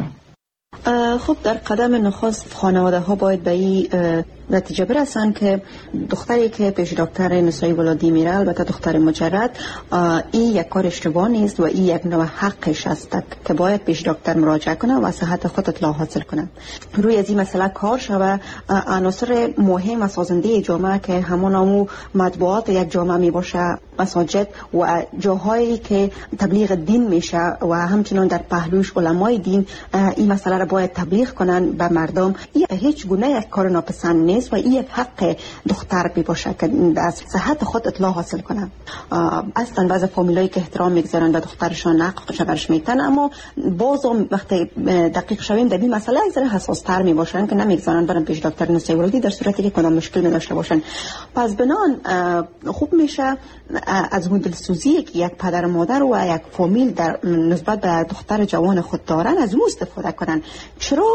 خب در قدم نخست خانواده ها باید به این نتیجه برسن که دختری که پیش دکتر نسایی ولادی میره، البته دختر مجرد، این یک کار اشتباه نیست و این یک نوع حقش است که باید پیش دکتر مراجعه کنه و صحت خود اطلاع حاصل کنه. روی از این مسئله کار شوه. عناصر مهم و سازنده جامعه که همون مطبوعات یک جامعه می باشه، مساجد و جاهایی که تبلیغ دین میشه و همچنان در پهلوش علمای دین این مسئله را باید تبلیغ کنن به مردم. این هیچ گونه یک کار ناپسند نیست و این یک حق دختر می باشه که از صحت خود اطلاع حاصل کنه. اصلا بعضی فامیلایی که احترام میگذارن به دخترشان حقش برش میتن، اما بازم وقتی دقیق شویم در این مسئله از حساس تر می باشن که نمیگذارن برن پیش دکتر نسایی ولادی در صورتی که کدام مشکل می داشته باشن. پس بنان خوب میشه از اون دلسوزی که یک پدر و مادر و یک فامیل در نسبت به دختر جوان خود دارن از اون استفاده کنن. چرا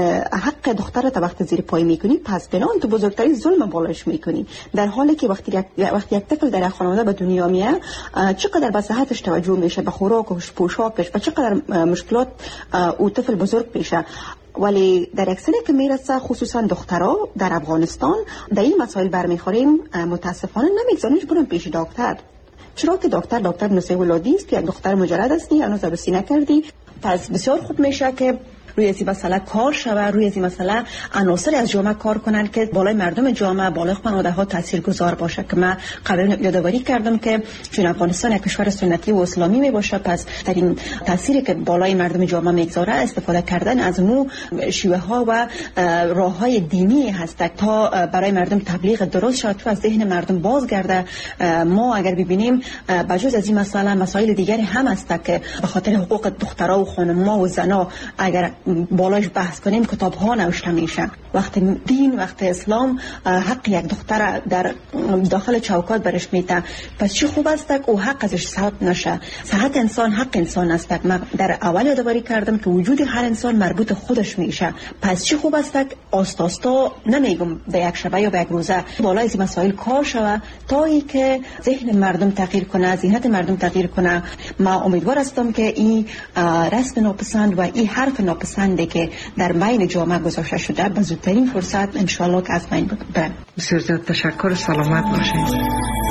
حق دختر تا وقت زیر پای میکنی، پس بنان تو بزرگترین ظلم بالاش میکنی، در حالی که وقتی یک طفل در خانواده به دنیا میاد چقدر به صحتش توجه میشه، به خوراکش، پوشاکش، و چقدر مشکلات او طفل بزرگ میشه. ولی در اکثر که میرسه خصوصا دخترها در افغانستان در این مسائل برمیخوریم، متاسفانه نمیگذارنش برن پیش دکتر. چرا که دکتر نسایی ولادی است که یک دختر مجرد هستی، هنوز عروسی نکردی. پس بسیار خوب میشه که روی این مسئله کار شوه، روی این مسئله عناصر از جامعه کار کنن که بالای مردم جامعه، بالای خانواده ها تاثیرگذار باشه. که من قبلا یادآوری کردم که چون افغانستان یک کشور سنتی و اسلامی می باشه، پس در این تاثیری که بالای مردم جامعه میگذاره استفاده کردن از نو شیوه ها و راه های دینی هست تا برای مردم تبلیغ درست شد تو از ذهن مردم بازگرده. ما اگر ببینیم بجز از این مسائل دیگری هم هست که به خاطر حقوق دخترها و خانم‌ها و زنا اگر بالاش بحث کنیم کتاب ها نوشته میشه. وقتی دین، وقتی اسلام حق یک دختر در داخل چوکات برش میته، پس چی خوب است که او حق ازش سلب نشه. صحت انسان حق انسان است. من در اول یادآوری کردم که وجود هر انسان مربوط خودش میشه. پس چی خوب است که آستاستا نمیگم به یک شبه یا به یک روزه بالای این مسائل کار شود تا ای که ذهن مردم تغییر کنه، ذهنیت مردم تغییر کنه. ما امیدوار هستم که این رسم ناپسند و این حرف ناپسندی که در بین جامعه گذاشته شده به زودترین فرصت ان شاء الله که از بین بره. بسیار زیاد تشکر. سلامت باشید.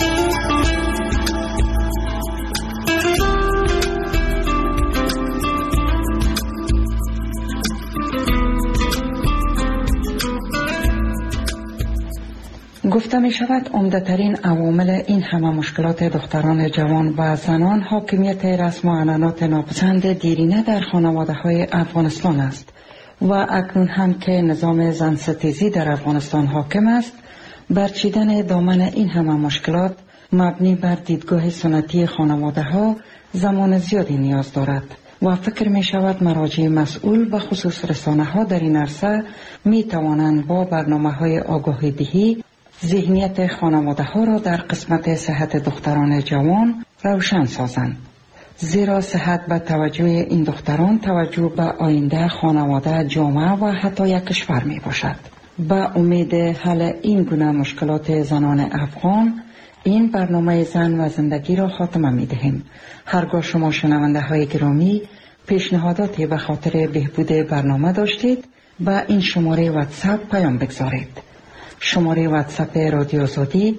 گفته می شود عمده‌ترین عوامل این همه مشکلات دختران جوان و زنان حاکمیت رسم و عنعنات ناپسند دیرینه در خانواده های افغانستان است و اکنون هم که نظام زن ستیزی در افغانستان حاکم است، برچیدن دامن این همه مشکلات مبنی بر دیدگاه سنتی خانواده ها زمان زیادی نیاز دارد و فکر می شود مراجع مسئول و خصوص رسانه ها در این عرصه می توانند با برنامه های آگاهی دهی ذهنیت خانواده ها را در قسمت صحت دختران جوان روشن سازند، زیرا صحت به توجه این دختران توجه به آینده خانواده، جامعه و حتی یک کشور می باشد. با امید حل این گونه مشکلات زنان افغان این برنامه زن و زندگی را خاتمه می دهیم. هرگاه شما شنونده های گرامی پیشنهاداتی به خاطر بهبود برنامه داشتید با این شماره واتساپ پیام بگذارید. شماره واتساپ رادیو آزادی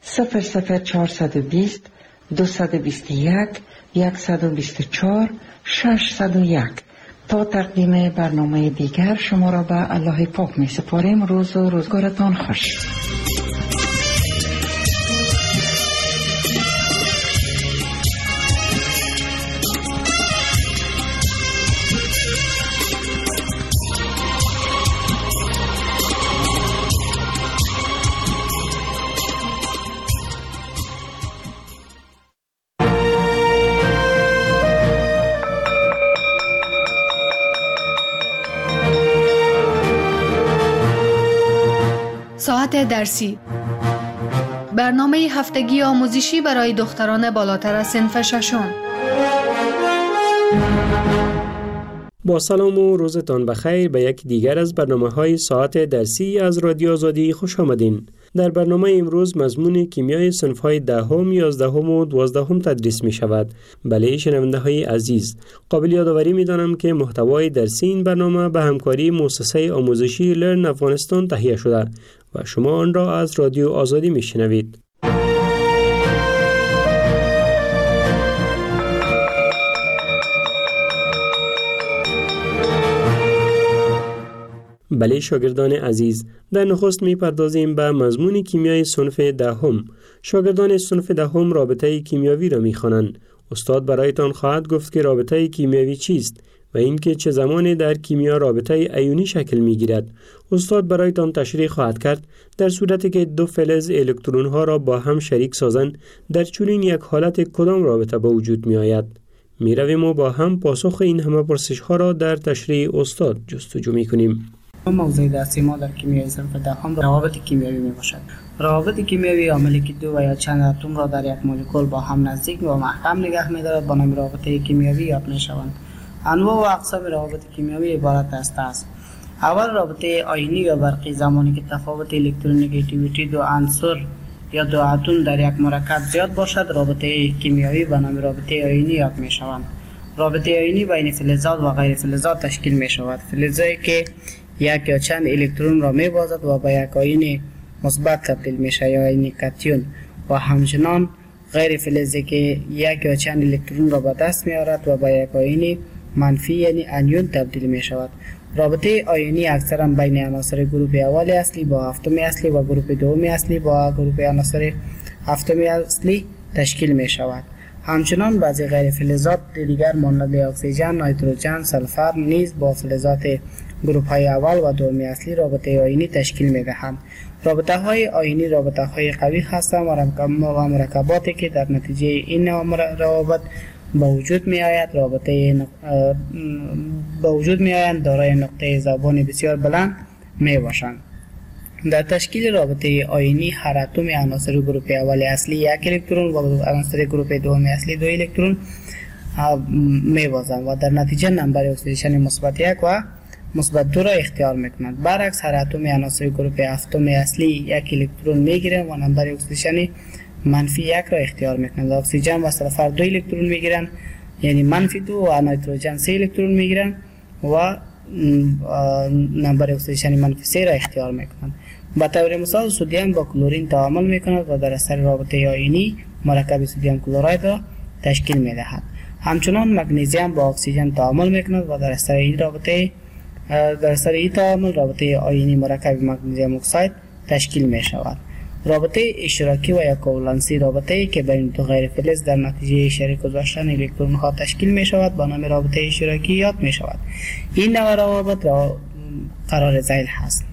00420 221 124 601. تا تقدیم برنامه دیگر شما را به الله پاک می سپاریم. روز و روزگارتان خوش. ساعت درسی، برنامه هفتگی آموزشی برای دختران بالاتر از صنف ششم. با سلام و روزتان بخیر به یک دیگر از برنامه‌های ساعت درسی از رادیو آزادی خوش آمدین. در برنامه امروز مضمون کیمیای صنف‌های 10، 11 و 12 تدریس می شود. بله شنونده‌های عزیز، قابل یادآوری می‌دانم که محتوای درسی این برنامه به همکاری مؤسسه آموزشی لرن افغانستان تهیه شده و شما آن را از رادیو آزادی می‌شنوید. بله شاگردان عزیز، در نخست می‌پردازیم به مضمون کیمیای صنف 10. شاگردان صنف 10 رابطه کیمیاوی را می‌خوانند. استاد برایتان خواهد گفت که رابطه کیمیاوی چیست و اینکه چه زمانی در کیمیا رابطه ایونی شکل می‌گیرد. استاد برایتان تشریح خواهد کرد در صورتی که دو فلز الکترون‌ها را با هم شریک سازند در چنین یک حالت کدام رابطه به وجود می‌آید. می‌رویم و با هم پاسخ این همه پرسش‌ها را در تشریح استاد جستجو می‌کنیم. موضوع درسی ما در کیمیای صنف 10 روابط کیمیایی می باشد. روابط کیمیایی عاملی که دو و یا چند اتم را در یک مولکول با هم نزدیک و محکم نگه می دارد با نام رابطه کیمیایی یاد می شوند. انواع و اقسام روابط کیمیایی عبارت است. اول رابطه آیونی یا برقی، زمانی که تفاوت الکترونگیتیویتی دو عنصر یا دو اتم در یک مرکب زیاد باشد رابطه کیمیایی به نام رابطه آیونی یاد می شوند. رابطه آیونی بین فلزات و غیر فلزات تشکیل می شود. فلزایی که یک یا چند الکترون را می بازد و به یک آیون مثبت تبدیل می شود یا آیون کاتیون، و همچنان غیر فلزی که یک یا چند الکترون را به دست می آورد و به یک آیون منفی یعنی انیون تبدیل می شود. رابطه آیونی اکثرا بین عناصر گروپ اول اصلی با هفتم اصلی و گروپ دوم اصلی با گروپ عناصر هفتم اصلی تشکیل می شود. همچنان بعضی غیر فلزات دیگر مانند اکسیژن، نیتروژن، سلفر نیز با فلزات گروپ های اول و دوم اصلی رابطه آیونی تشکیل می دهند. رابطه های آیونی رابطه های قوی هستند و مرکباتی که در نتیجه این روابط به وجود می آید. به وجود می آیند دارای نقطه ذوبان بسیار بلند می باشند. در تشکیل رابطه آیونی هر اتم عناصر گروپ اول اصلی 1 الکترون و عناصر گروپ دوم اصلی 2 الکترون می بازند و در نتیجه نمبر اکسیدیشن مثبت 1 و مثبت 2 را اختیار میکنند. برعکس هر اتم عناصر گروپ هفتم اصلی 1 الکترون میگیرند و نمبر اکسیدیشن منفی 1 را اختیار میکنند. اکسیژن و سلفر 2 الکترون میگیرند، یعنی منفی 2 و نیتروژن 3 الکترون میگیرند و نمبر اکسیدیشن منفی 3 را اختیار میکنند. به طور مثال سدیم با کلورین تعامل میکند و در اثر رابطه آیونی مرکب سدیم کلراید را تشکیل میدهد. همچنان مگنیزیم با اکسیژن تعامل میکند و در اثر این تعامل رابطه آیونی مرکب مگنیزیم اکساید تشکیل می شود. رابطه اشتراکی و یا کوولنسی رابطه‌ای که بین دو غیر فلز در نتیجه شریک گذاشتن الکترون ها تشکیل می شود با نام رابطه اشتراکی یاد می شود. این نوع روابط را قرار ذیل هست.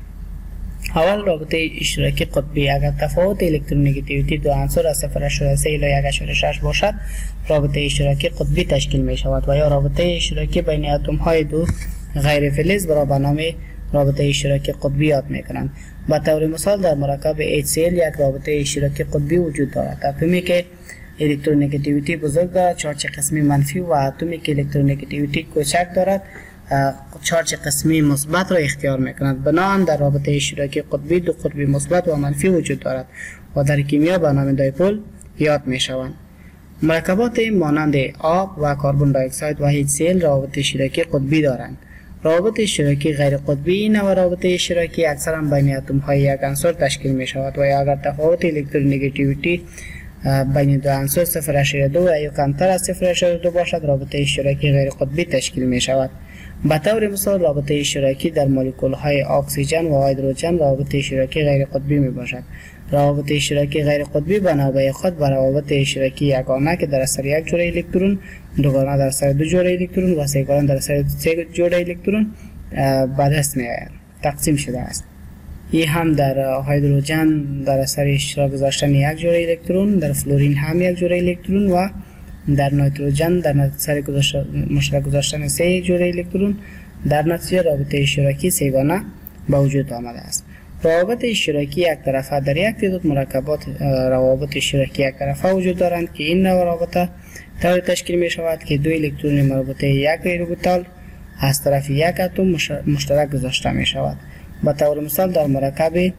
اول رابطه اشتراکی قطبی اگر تفاوت الکترونگیتیویتی دو عنصر از 0.3 الی 1.6 باشد رابطه اشتراکی قطبی تشکیل می شود و یا رابطه اشتراکی بین اتم های دو غیر فلز را به نام رابطه اشتراکی قطبی یاد می کنند. به طور مثال در مرکب HCl یک رابطه اشتراکی قطبی وجود دارد. اتمی که الکترونگیتیویتی بزرگ دارد چارج قسمی منفی و اتمی که الکترونگیتیویتی کوچک دارد چارج قسمی مثبت را اختیار می‌کند. بنابراین در رابطه اشتراکی قطبی دو قطبی مثبت و منفی وجود دارد و در کیمیا به نام دایپول یاد می‌شوند. مرکبات مانند آب و کربن دی اکساید و HCl رابطه اشتراکی قطبی دارند. روابط اشتراکی غیر قطبی این نوع رابطه اشتراکی اکثرا بین اتم‌های یک عنصر تشکیل می‌شود و اگر تفاوت الکترونگیتیویتی بین دو عنصر 0.2 و یا کمتر از 0.2 باشد رابطه اشتراکی غیر قطبی تشکیل می‌شود. به طور مثال رابطه اشتراکی در مولکول‌های اکسیژن و هیدروژن رابطه اشتراکی غیر قطبی میباشد. روابط اشتراکی غیر قطبی بنابرای خود به روابط اشتراکی یگانه که در اثر یک جوړه الکترون، دوگانه در اثر دو جوړه الکترون و سه‌گانه در اثر سه جوړه الکترون به دست میآید تقسیم شده است. این هم در هیدروژن در اثر اشتراک گذاشتن یک جوړه الکترون، در فلورین هم یک جوړه الکترون و در نیتروژن در اثر مشترک گذاشتن سه جوړه الکترون در نتیجه رابطه اشتراکی سه‌گانه به وجود آمده است. روابط اشتراکی یک طرفه در یک تعداد مرکبات روابط اشتراکی یک طرفه وجود دارند که این نوع رابطه طوری تشکیل می شود که دو الکترون مربوطه یک اوربیتال از طرف یک اتم مشترک گذاشته می شود. به طور مثال در مرکب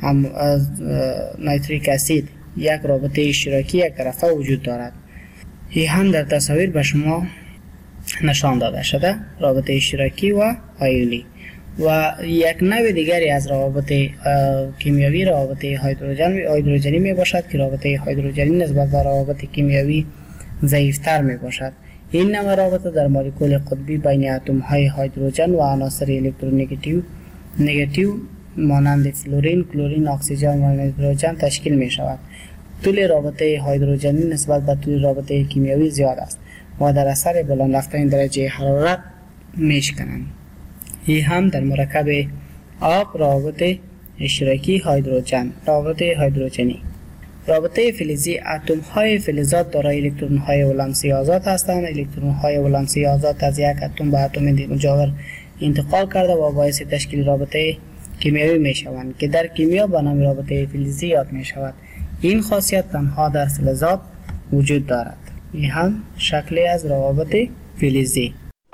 نیتریک اسید یک رابطه اشتراکی یک طرفه وجود دارد. این هم در تصاویر به شما نشان داده شده رابطه اشتراکی و آیونی. و یک نوع دیگری از روابط کیمیایی روابط هیدروژنی می باشد که رابطه هیدروژنی نسبت به روابط کیمیایی ضعیفتر می باشد. این نوع رابطه در مولکول قطبی بین اتم های هیدروژن و عناصر الکترونگیتیو مانند فلورین، کلورین، اکسیژن و نیتروژن تشکیل می شود. طول رابطه هیدروژنی نسبت به طول رابطه کیمیایی زیاد است و در اثر بلند رفتن درجه حرارت می شکنند. این هم در مرکب آب روابط اشتراکی هیدروژن روابط هیدروژنی. رابطه فلزی اتم های فلزات دارای الکترون های ولانسی آزاد هستند. الکترون های ولانسی آزاد از یک اتم به اتم مجاور انتقال کرده و باعث تشکیل رابطه کیمیایی می شوند که در کیمیا به نام رابطه فلزی یاد می شود. این خاصیت تنها در فلزات وجود دارد. این هم شکلی از روابط فلزی.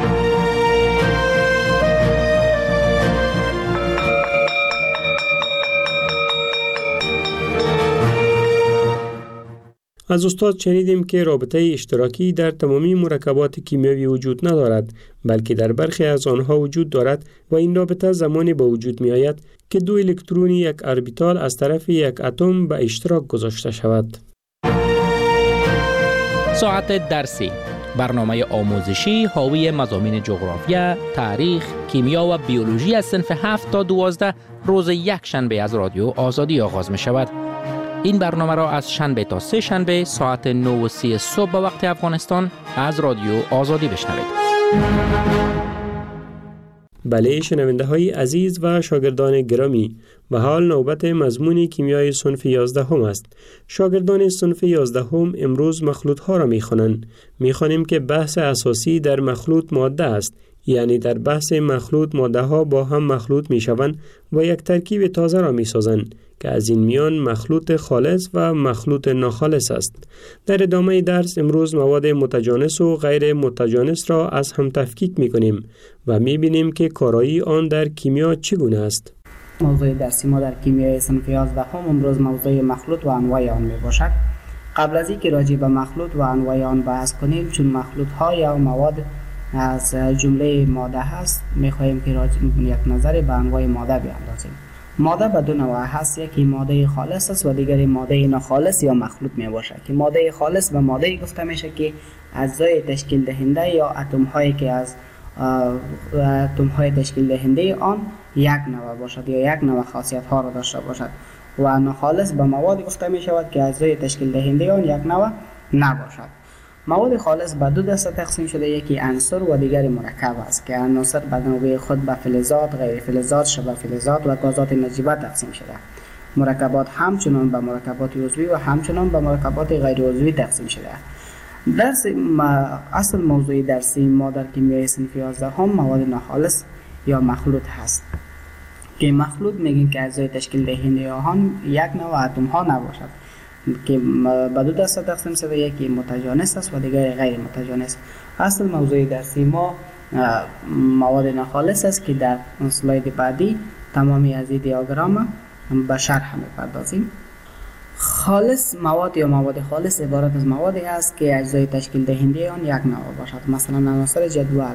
از استاد شنیدیم که رابطه اشتراکی در تمامی مرکبات کیمیایی وجود ندارد بلکه در برخی از آنها وجود دارد و این رابطه زمانی به وجود می آید که دو الکترون یک اربیتال از طرف یک اتم به اشتراک گذاشته شود. ساعت درسی برنامه آموزشی حاوی مضامین جغرافیا، تاریخ، کیمیا و بیولوژی از صنف 7 تا 12 روز یک شنبه از رادیو آزادی آغاز می شود. این برنامه را از شنبه تا سه شنبه ساعت 9:30 صبح به وقت افغانستان از رادیو آزادی بشنوید. بله شنونده های عزیز و شاگردان گرامی، و حال نوبت مضمون کیمیای صنف 11 است. شاگردان صنف 11 امروز مخلوط ها را می‌خوانند. می‌خوانیم که بحث اساسی در مخلوط ماده است، یعنی در بحث مخلوط ماده ها با هم مخلوط می‌شوند و یک ترکیب تازه را می‌سازند که از این میان مخلوط خالص و مخلوط ناخالص است. در ادامه درس امروز مواد متجانس و غیر متجانس را از هم تفکیک می‌کنیم و می‌بینیم که کارایی آن در کیمیا چگونه است. موضوع درسی ما در کیمیای صنف 11 امروز موضوع مخلوط و انواع آن میباشد. قبل از اینکه راجع به مخلوط و انواع آن بحث کنیم، چون مخلوط ها یا مواد از جمله ماده هست، میخواهیم که یک نظر به انواع ماده بیاندازیم. ماده به دو نوع هست، یکی ماده خالص است و دیگری ماده ناخالص یا مخلوط میباشد. که ماده خالص به ماده گفته میشه که اجزای تشکیل دهنده یا اتم هایی که از اتم های تشکیل دهنده آن یک نوع باشد یا یک نوع خاصیت ها را داشته باشد. و ناخالص به مواد گفته می شود که اجزای تشکیل دهنده آن یک نوع نباشد. مواد خالص به دو دسته تقسیم شده، یکی عنصر و دیگری مرکب است که عناصر به نوبه خود به فلزات، غیر فلزات، شبه فلزات و گازات نجیبه تقسیم شده. مرکبات همچنان به مرکبات عضوی و همچنان به مرکبات غیر عضوی تقسیم شده. درس اصل موضوع درسی ما در کیمیای صنف 11 مواد ناخالص یا مخلوط هست. که مخلوط میگیم که اجزای تشکیل دهنده آن یک نوع اتم ها نباشد، که به دو دسته تقسیم شده، یکی متجانس است و دیگری غیر متجانس. اصل موضوع درسی ما مواد ناخالص است که در اسلاید بعدی تمامی از این دیاگرام به شرح میپردازیم. خالص مواد یا مواد خالص عبارت از موادی است که اجزای تشکیل دهنده آن یک نوع باشد. مثلا عناصر جدول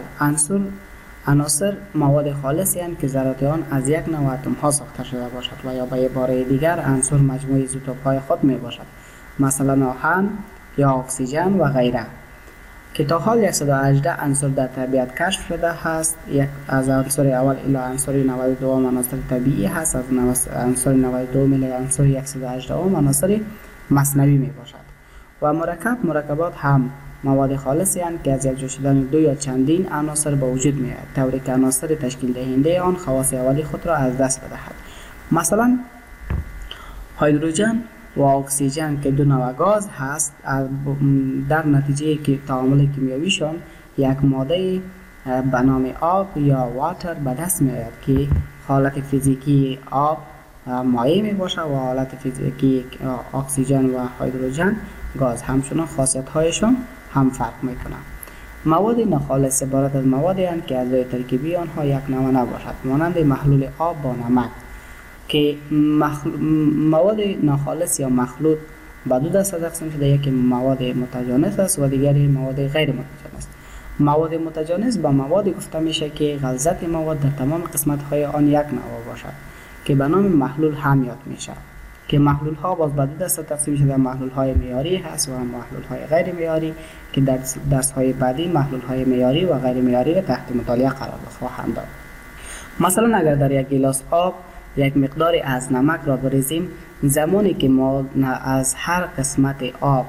عناصر مواد خالصی هستند که ذرات آن از یک نوع اتم ها ساخته شده باشد و یا به عباره دیگر عنصر مجموعه ایزوتوپ های خود می باشد، مثلا آهن یا اکسیژن و غیره. که تا حال 118 عنصر در طبیعت کشف شده هست. یک از عنصر اول الی عنصر 92 عناصر طبیعی هست، از عنصر 92 الی عنصر 118 عناصر مصنوعی می باشد. و مرکبات هم مواد خالصی هستند که از یکجا شدن دو یا چندین عناصر به وجود می آید، طوری که عناصر تشکیل دهنده آن خواص اولی خود را از دست بدهد. مثلا هیدروژن و اکسیژن که دو نوع گاز هست، در نتیجه که تعامل کیمیاییشان یک ماده به نام آب یا واتر به دست می آید که حالت فیزیکی آب مایع می باشد و حالت فیزیکی اکسیژن و هیدروژن گاز. همچنان خاصیت هایشان هم فرق می کنند. مواد ناخالص عبارت از موادی هستند که اجزای ترکیبی آنها یک نوع نباشد، مانند محلول آب با نمک. که مواد ناخالص یا مخلوط به دو دسته تقسیم شده، یکی مواد متجانس است و دیگری مواد غیر متجانس. مواد متجانس به مواد گفته میشه که غلظت مواد در تمام قسمت های آن یک نوع باشد، که به نام محلول هم یاد میشه. که محلول ها باز به دو دسته تقسیم شده، محلول های معیاری هست و محلول های غیر معیاری، که در درس های بعدی محلول های معیاری و غیر معیاری را تحت مطالعه قرار خواهم داد. مثلا اگر در یک گیلاس آب یک مقداری از نمک را بریزیم، زمانی که ما از هر قسمت آب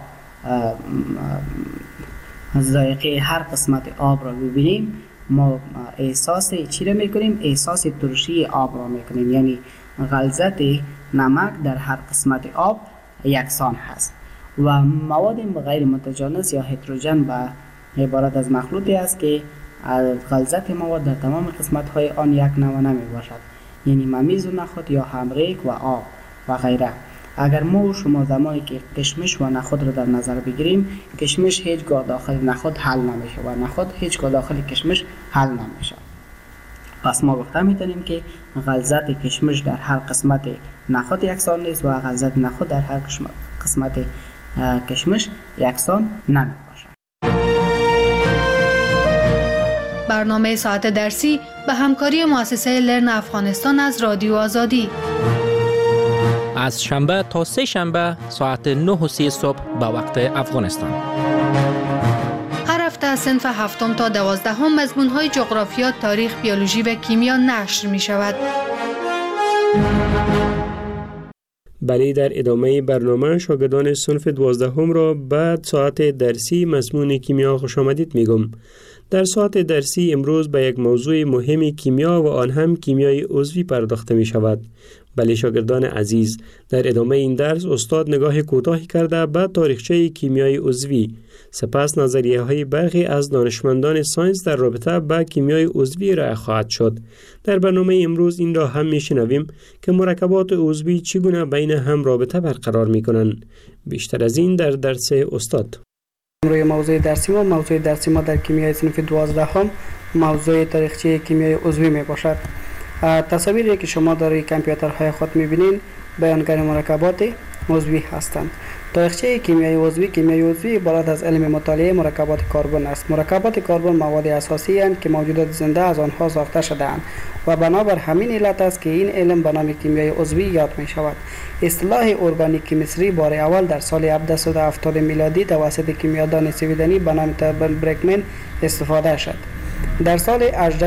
ذائقه هر قسمت آب را ببینیم، ما احساس چی را میکنیم؟ احساس ترشی آب را میکنیم، یعنی غلظت نمک در هر قسمت آب یکسان هست. و مواد غیر متجانس یا هتروژن به عبارت از مخلوطی است که غلظت مواد در تمام قسمت های آن یک نوع نمی باشد، یعنی ممیز و نخود یا همریک و آب و غیره. اگر ما و شما زمانی که کشمش و نخود را در نظر بگیریم، کشمش هیچگاه داخل نخود حل نمیشه و نخود هیچگاه داخل کشمش حل نمیشه. پس ما گفته میتونیم که غلظت کشمش در هر قسمت نخود یکسان نیست و غلظت نخود در هر قسمت کشمش یکسان نمی باشد. برنامه ساعت درسی به همکاری مؤسسه لرن افغانستان از رادیو آزادی. از شنبه تا سه شنبه ساعت 9:30 صبح به وقت افغانستان. هر هفته از صنف 7 تا 12 مضمون‌های جغرافیا، تاریخ، بیولوژی و کیمیا نشر می شود. بله، در ادامه برنامه شاگردان صنف 12 را بعد ساعت درسی مضمون کیمیا خوش آمدید میگم. در ساعت درسی امروز به یک موضوع مهم کیمیا و آن هم کیمیای عضوی پرداخته می شود. بله شاگردان عزیز، در ادامه این درس استاد نگاه کوتاهی کرده به تاریخچه کیمیای عضوی، سپس نظریه های برخی از دانشمندان ساینس در رابطه با کیمیای عضوی ارائه خواهد شد. در برنامه امروز این را هم میشنویم که مرکبات عضوی چگونه بین هم رابطه برقرار میکنند. بیشتر از این در درس استاد. روی موضوع درسی ما در کیمیای صنف 12 هم موضوع تاریخچه کیمیای عضوی می باشد. تصاویری که شما در روی کامپیوترهای خود می‌بینید بیانگر مرکبات عضوی هستند. تاریخچه کیمیای عضوی عبارت از علم مطالعه مرکبات کربن است. مرکبات کربن مواد اساسی اند که موجودات زنده از آنها ساخته شده‌اند و بنابر همین علت است که این علم به نام کیمیای عضوی یاد می شود. اصطلاح ارگانیک مصری بار اول در سال 1770 میلادی توسط کیمیادان سویدنی به نام برکمن استفاده شد. در سال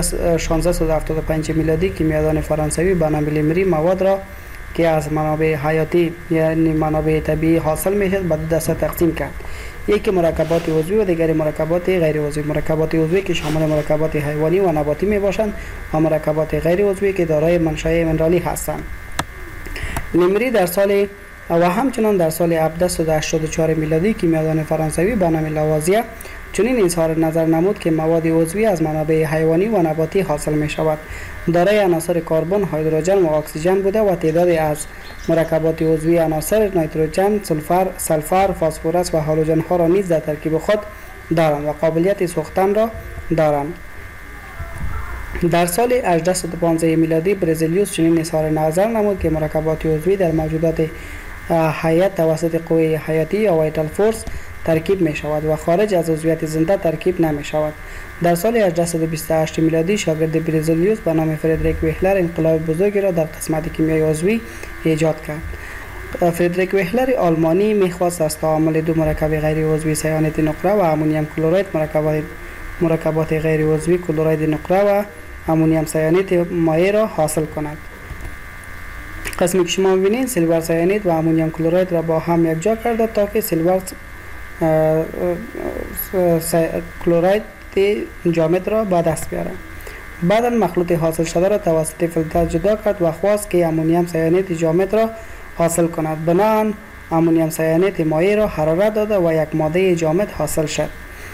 1675 میلادی کیمیادان فرانسوی به نام لیمری مواد را که از منابع حیاتی یعنی منابع طبیعی حاصل میشد به دو دسته تقسیم کرد. یکی مرکبات عضوی و دیگری مرکبات غیر عضوی. مرکبات عضوی که شامل مرکبات حیوانی و نباتی می باشند و مرکبات غیر عضوی که دارای منشأ منرالی هستند. لیمری در سال و همچنان در سال 1784 میلادی کیمیادان فرانسوی به نام لاوازیه چنین اظهار نظر نمود که مواد عضوی از منابع حیوانی و نباتی حاصل می شود. دارای عناصر کربن، هیدروژن و اکسیژن بوده و تعدادی از مرکبات عضوی عناصر نیتروژن، سلفر، فسفرس و هالوژن ها را نیز در ترکیب خود دارند و قابلیت سوختن را دارند. در سال 1815 میلادی برزیلیوس چنین اظهار نظر نمود که مرکبات عضوی در موجودات حیات توسط قوه حیاتی یا وایتال فورس ترکیب می شود و خارج از عضویت زنده ترکیب نمی شود. در سال 1828 میلادی شاگرد برزیلیوس به نام فردریک وهلر انقلاب بزرگی را در قسمت کیمیای عضوی ایجاد کرد. فردریک وهلر آلمانی می‌خواست از تعامل دو مرکب غیر عضوی سیانت نقره و امونیم کلراید مرکبات غیر عضوی کلراید نقره و امونیم سیانت مایع را حاصل کند. قسمی که شما می‌بینید سیلور سیانید و امونیم کلراید را با هم یکجا کرده تا که سیلور کلراید جامد را به دست بیارند. بعدا مخلوط حاصل شده را توسط فیلتر جدا کرد و خواست که امونیم سیانید جامد را حاصل کند. بنابراین امونیم سیانید مایع را حرارت داده و یک ماده جامد حاصل شد.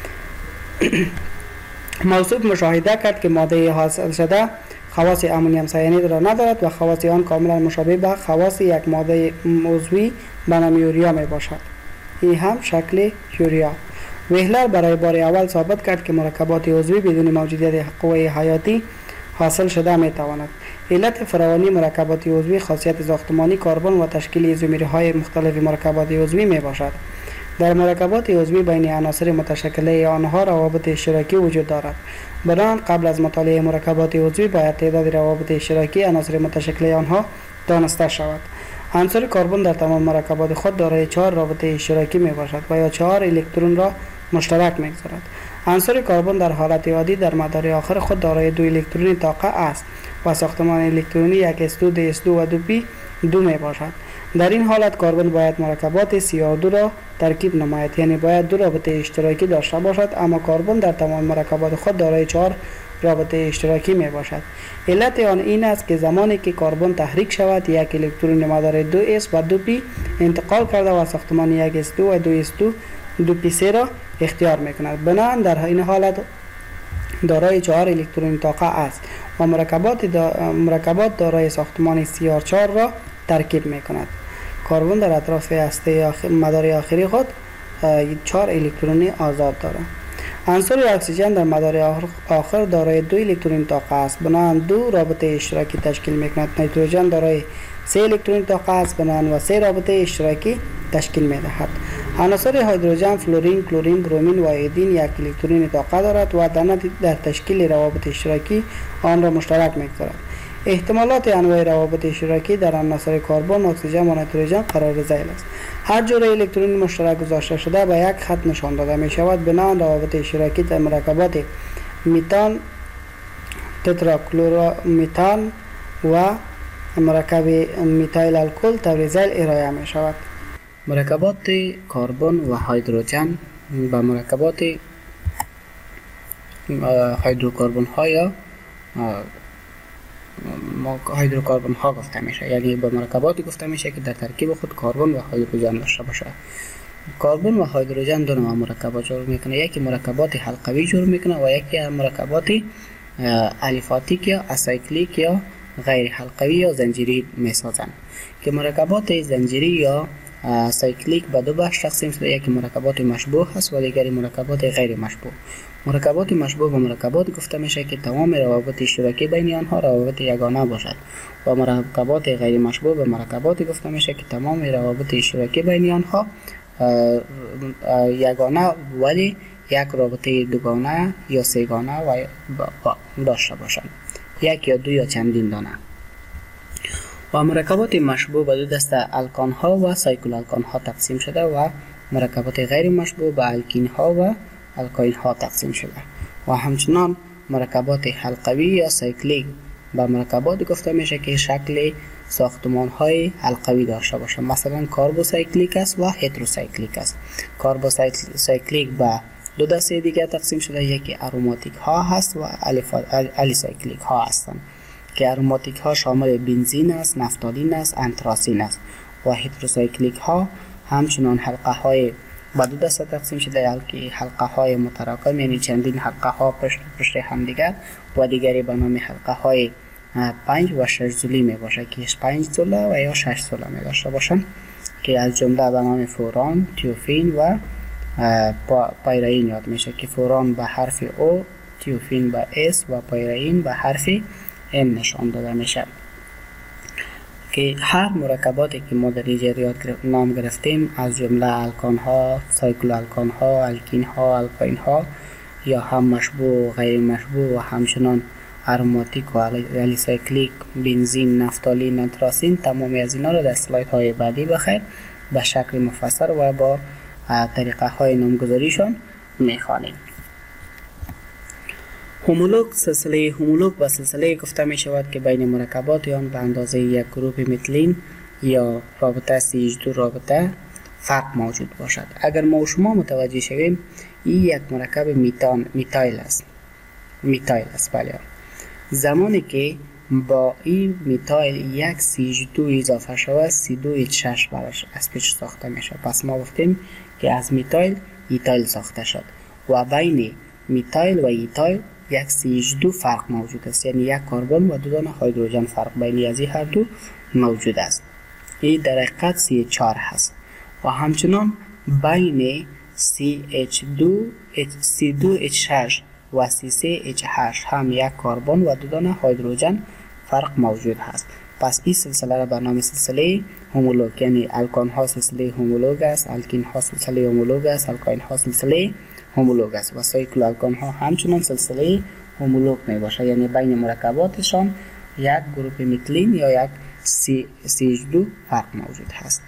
موصوف مشاهده کرد که ماده حاصل شده خواص امونیم سیانید را ندارد و خواص آن کاملا مشابه به خواص یک ماده عضوی به نام یوریا می باشد. این هم شکل یوریا. وهلر برای بار اول ثابت کرد که مرکبات عضوی بدون موجودیت قوه حیاتی حاصل شده می تواند. علت فراوانی مرکبات عضوی خاصیت ساختمانی کربن و تشکیل ایزومرهای مختلف مرکبات عضوی می باشد. در مرکبات عضوی بین عناصر متشکله آنها روابط اشتراکی وجود دارد. بنابراین قبل از مطالعه مرکبات عضوی باید تعداد روابط اشتراکی عناصر متشکله آنها دانسته شود. عنصر کربن در تمام مرکبات خود دارای 4 رابطه اشتراکی می باشد و یا 4 الکترون را مشترک می‌گذارد. عنصر کربن در حالت عادی در مدار آخر خود دارای 2 الکترون طاقه است و ساختمان الکترونی یک S2, DS2 و 2p2 می باشد. در این حالت کربن باید مرکبات CH2 را ترکیب نماید، یعنی باید 2 رابطه اشتراکی داشته باشد، اما کربن در تمام مرکبات خود دارای 4 رابطه اشتراکی می باشد. علت آن این است که زمانی که کربن تحریک شود یک الکترون مدار 2s و 2p انتقال کرده و ساختمان یک S2 و 2s2 2p3 را اختیار می کند. بنابراین در این حالت دارای 4 الکترون طاقه است و مرکبات دارای ساختمان CR4 را ترکیب می کند. کربن در اطراف هسته مدار آخری خود 4 الکترون آزاد دارد. عنصر اکسیژن در مدار آخر دارای 2 الکترون طاقه است، بنابراین 2 رابطه اشتراکی تشکیل می کند. نیتروژن دارای 3 الکترون طاقه است، بنابراین و 3 رابطه اشتراکی تشکیل می دهد. عناصر هیدروژن، فلورین، کلورین، برومین و ایودین 1 الکترون طاقه دارد و در تشکیل روابط اشتراکی آن را مشترک می‌گذارد. احتمالات انواع روابط اشتراکی در عناصر کربن، اکسیژن و نیتروژن قرار ذیل است. هر جور الکترون مشترک گذاشته شده به یک خط نشان داده می شود. بنابراین روابط اشتراکی در مرکبات میتان، تتراکلورمیتان و مرکب میتایل الکل طور ذیل ارائه می شود. مرکبات کربن و هیدروژن با مرکبات هیدروکربن ها یا هیدروکربن ها گفته میشه، یعنی به مرکباتی گفته میشه که در ترکیب خود کربن و هیدروژن داشته باشه. کربن و هیدروژن دو نوع مرکبات جور میکنه، یکی مرکبات حلقوی جور میکنه و یکی مرکبات الیفاتیک یا اسایکلیک یا غیر حلقوی یا زنجیری میسازن. که مرکبات زنجیری یا سایکلیک به دو بخش تقسیم شده، یکی مرکبات مشبوه هست و دیگری مرکبات غیر مشبوه. مرکبات مشبوه به مرکبات گفته میشه که تمام روابط اشتراکی بین آنها روابط یگانه باشد و مرکبات غیر مشبوه به مرکبات گفته میشه که تمام روابط اشتراکی بین آنها یگانه ولی یک رابطه دوگانه یا سه‌گانه و داشته باشند، یک یا دو یا چندین دانه. و مرکبات مشبوه به دو دسته الکان ها و سایکل الکان ها تقسیم شده و مرکبات غیر مشبوه به الکین ها و الکاین ها تقسیم شده. و همچنان مرکبات حلقوی یا سایکلیک به مرکبات گفته میشه که شکل ساختمان های حلقوی داشته باشه، مثلا کاربوسایکلیک است و هتروسایکلیک است. کاربوسایکلیک به دو دسته دیگه تقسیم شده، یکی اروماتیک ها هست و الیسایکلیک ها هستند که اروماتیک ها شامل بنزین است، نفتالین است، انتراسین است. و هتروسایکلیک ها همچنان حلقه های به دو دسته تقسیم شده، که حلقه های متراکم یعنی چندین حلقه ها پشت هم دیگر و دیگری به نام حلقه های 5 و 6 زولی می باشه که 5 زوله و یا 6 زوله می داشته باشن، که از جمله به نام فوران، تیوفین و پایرین یاد میشه که فوران به حرف او، تیوفین به اس و پایرین به حرف ام نشان داده میشه. که هر مرکباتی که ما در اینجا نام گرفتیم از جمله الکان ها، سایکل الکان ها، الکین ها، الکاین ها یا هم مشبوه و غیر مشبوه و همچنان اروماتیک و الیسایکلیک، بنزین، نفتالین، انتراسین، تمامی از اینا رو در اسلاید های بعدی بخیر به شکل مفصل و با طریقه های نامگذاریشان میخوانیم. هومولوگ، سلسله هومولوگ و سلسله گفته می شود که بین مرکبات آن به اندازه یک گروپ متلین یا رابطه CH2 رابطه فرق موجود باشد. اگر ما و شما متوجه شویم این یک مرکب میتایل است. بله. زمانی که با این میتایل یک CH2 اضافه شود C2H6 براش از پیش ساخته میشه. پس ما گفتیم که از میتایل ایتایل ساخته شد و بین میتایل و ایتایل یک CH2 فرق موجود است، یعنی یک کربن و دو دانه هیدروژن فرق بین از این هر دو موجود است. این در حقیقت CH4 هست. و همچنان بین C2H6 و C3H8 هم یک کربن و دو دانه هیدروژن فرق موجود هست. پس این سلسله را به نام سلسله هومولوگ، یعنی الکان ها سلسله هومولوگ است، الکین ها سلسله هومولوگ است، الکاین ها سلسله هومولوگ است و سایکل الکان ها همچنان سلسله هومولوگ می باشه، یعنی بین مرکباتشان یک گروپ متلین یا یک CH2 فرق موجود هست.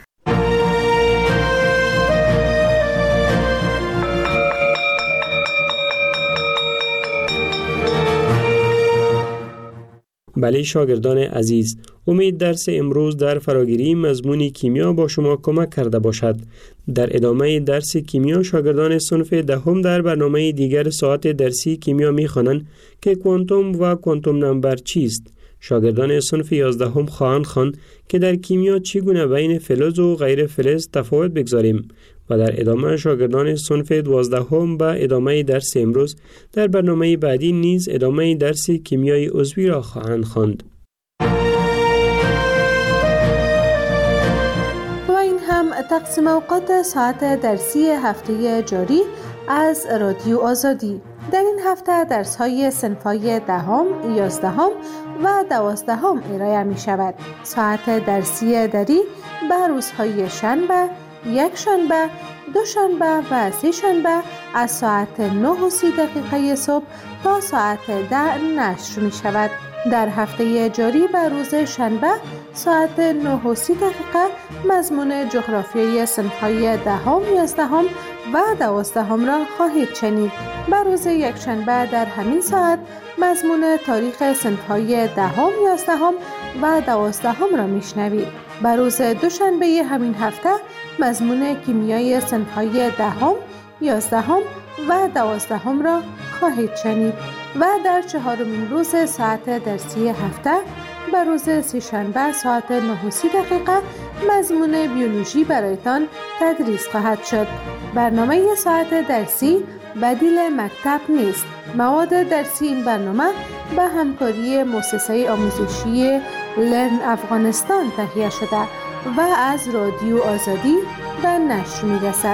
بله شاگردان عزیز، امید درس امروز در فراگیری مضمون کیمیا با شما کمک کرده باشد. در ادامه درس کیمیا شاگردان صنف دهم در برنامه دیگر ساعت درسی کیمیا می‌خوانند که کوانتوم و کوانتوم نمبر چیست. شاگردان صنف 11 خواهند خواند که در کیمیا چگونه بین فلز و غیر فلز تفاوت بگذاریم و در ادامه شاگردان صنف 12 به ادامه درس امروز در برنامه بعدی نیز ادامه درس کیمیای عضوی را خواهند خواند. و این هم تقسیم اوقات ساعت درسی هفته جاری از رادیو آزادی. در این هفته درس‌های صنف‌های 10، 11 و 12 ارائه می شود. ساعت درسی دری به روزهای شنبه، یک شنبه، دو شنبه و سه شنبه از ساعت 9:30 صبح تا ساعت 10 نشر می شود. در هفته جاری به روز شنبه ساعت 9:30 مضمون جغرافیای صنف‌های 10، 11 و 12 را خواهید شنید. به روز یک شنبه در همین ساعت مضمون تاریخ صنف‌های 10، 11 و 12 را میشنوید. به روز دوشنبه همین هفته مضمون کیمیای صنف‌های 10، 11 و 12 را خواهید شنید. و در 4مین روز ساعت درسی هفته به روز سه‌شنبه ساعت 9:30 مضمون بیولوژی برایتان تدریس خواهد شد. برنامه ساعت درسی بدیل مکتب نیست. مواد درسی این برنامه به همکاری مؤسسه آموزشی لرن افغانستان تهیه شده و از رادیو آزادی به نشر می‌رسد.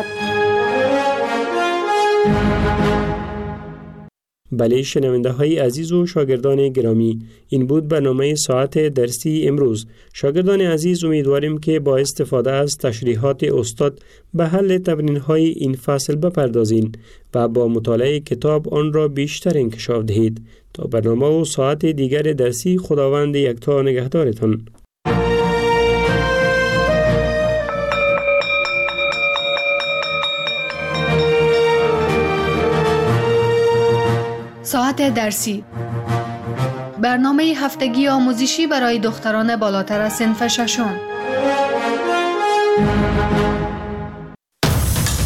بله شنونده های عزیز و شاگردان گرامی، این بود برنامه ساعت درسی امروز. شاگردان عزیز، امیدواریم که با استفاده از تشریحات استاد به حل تمرین های این فصل بپردازین و با مطالعه کتاب آن را بیشتر انکشاف دهید. تا برنامه و ساعت دیگر درسی، خداوند یکتا نگهدارتان. ساعت درسی، برنامه هفتگی آموزشی برای دختران بالاتر از صنف ششم.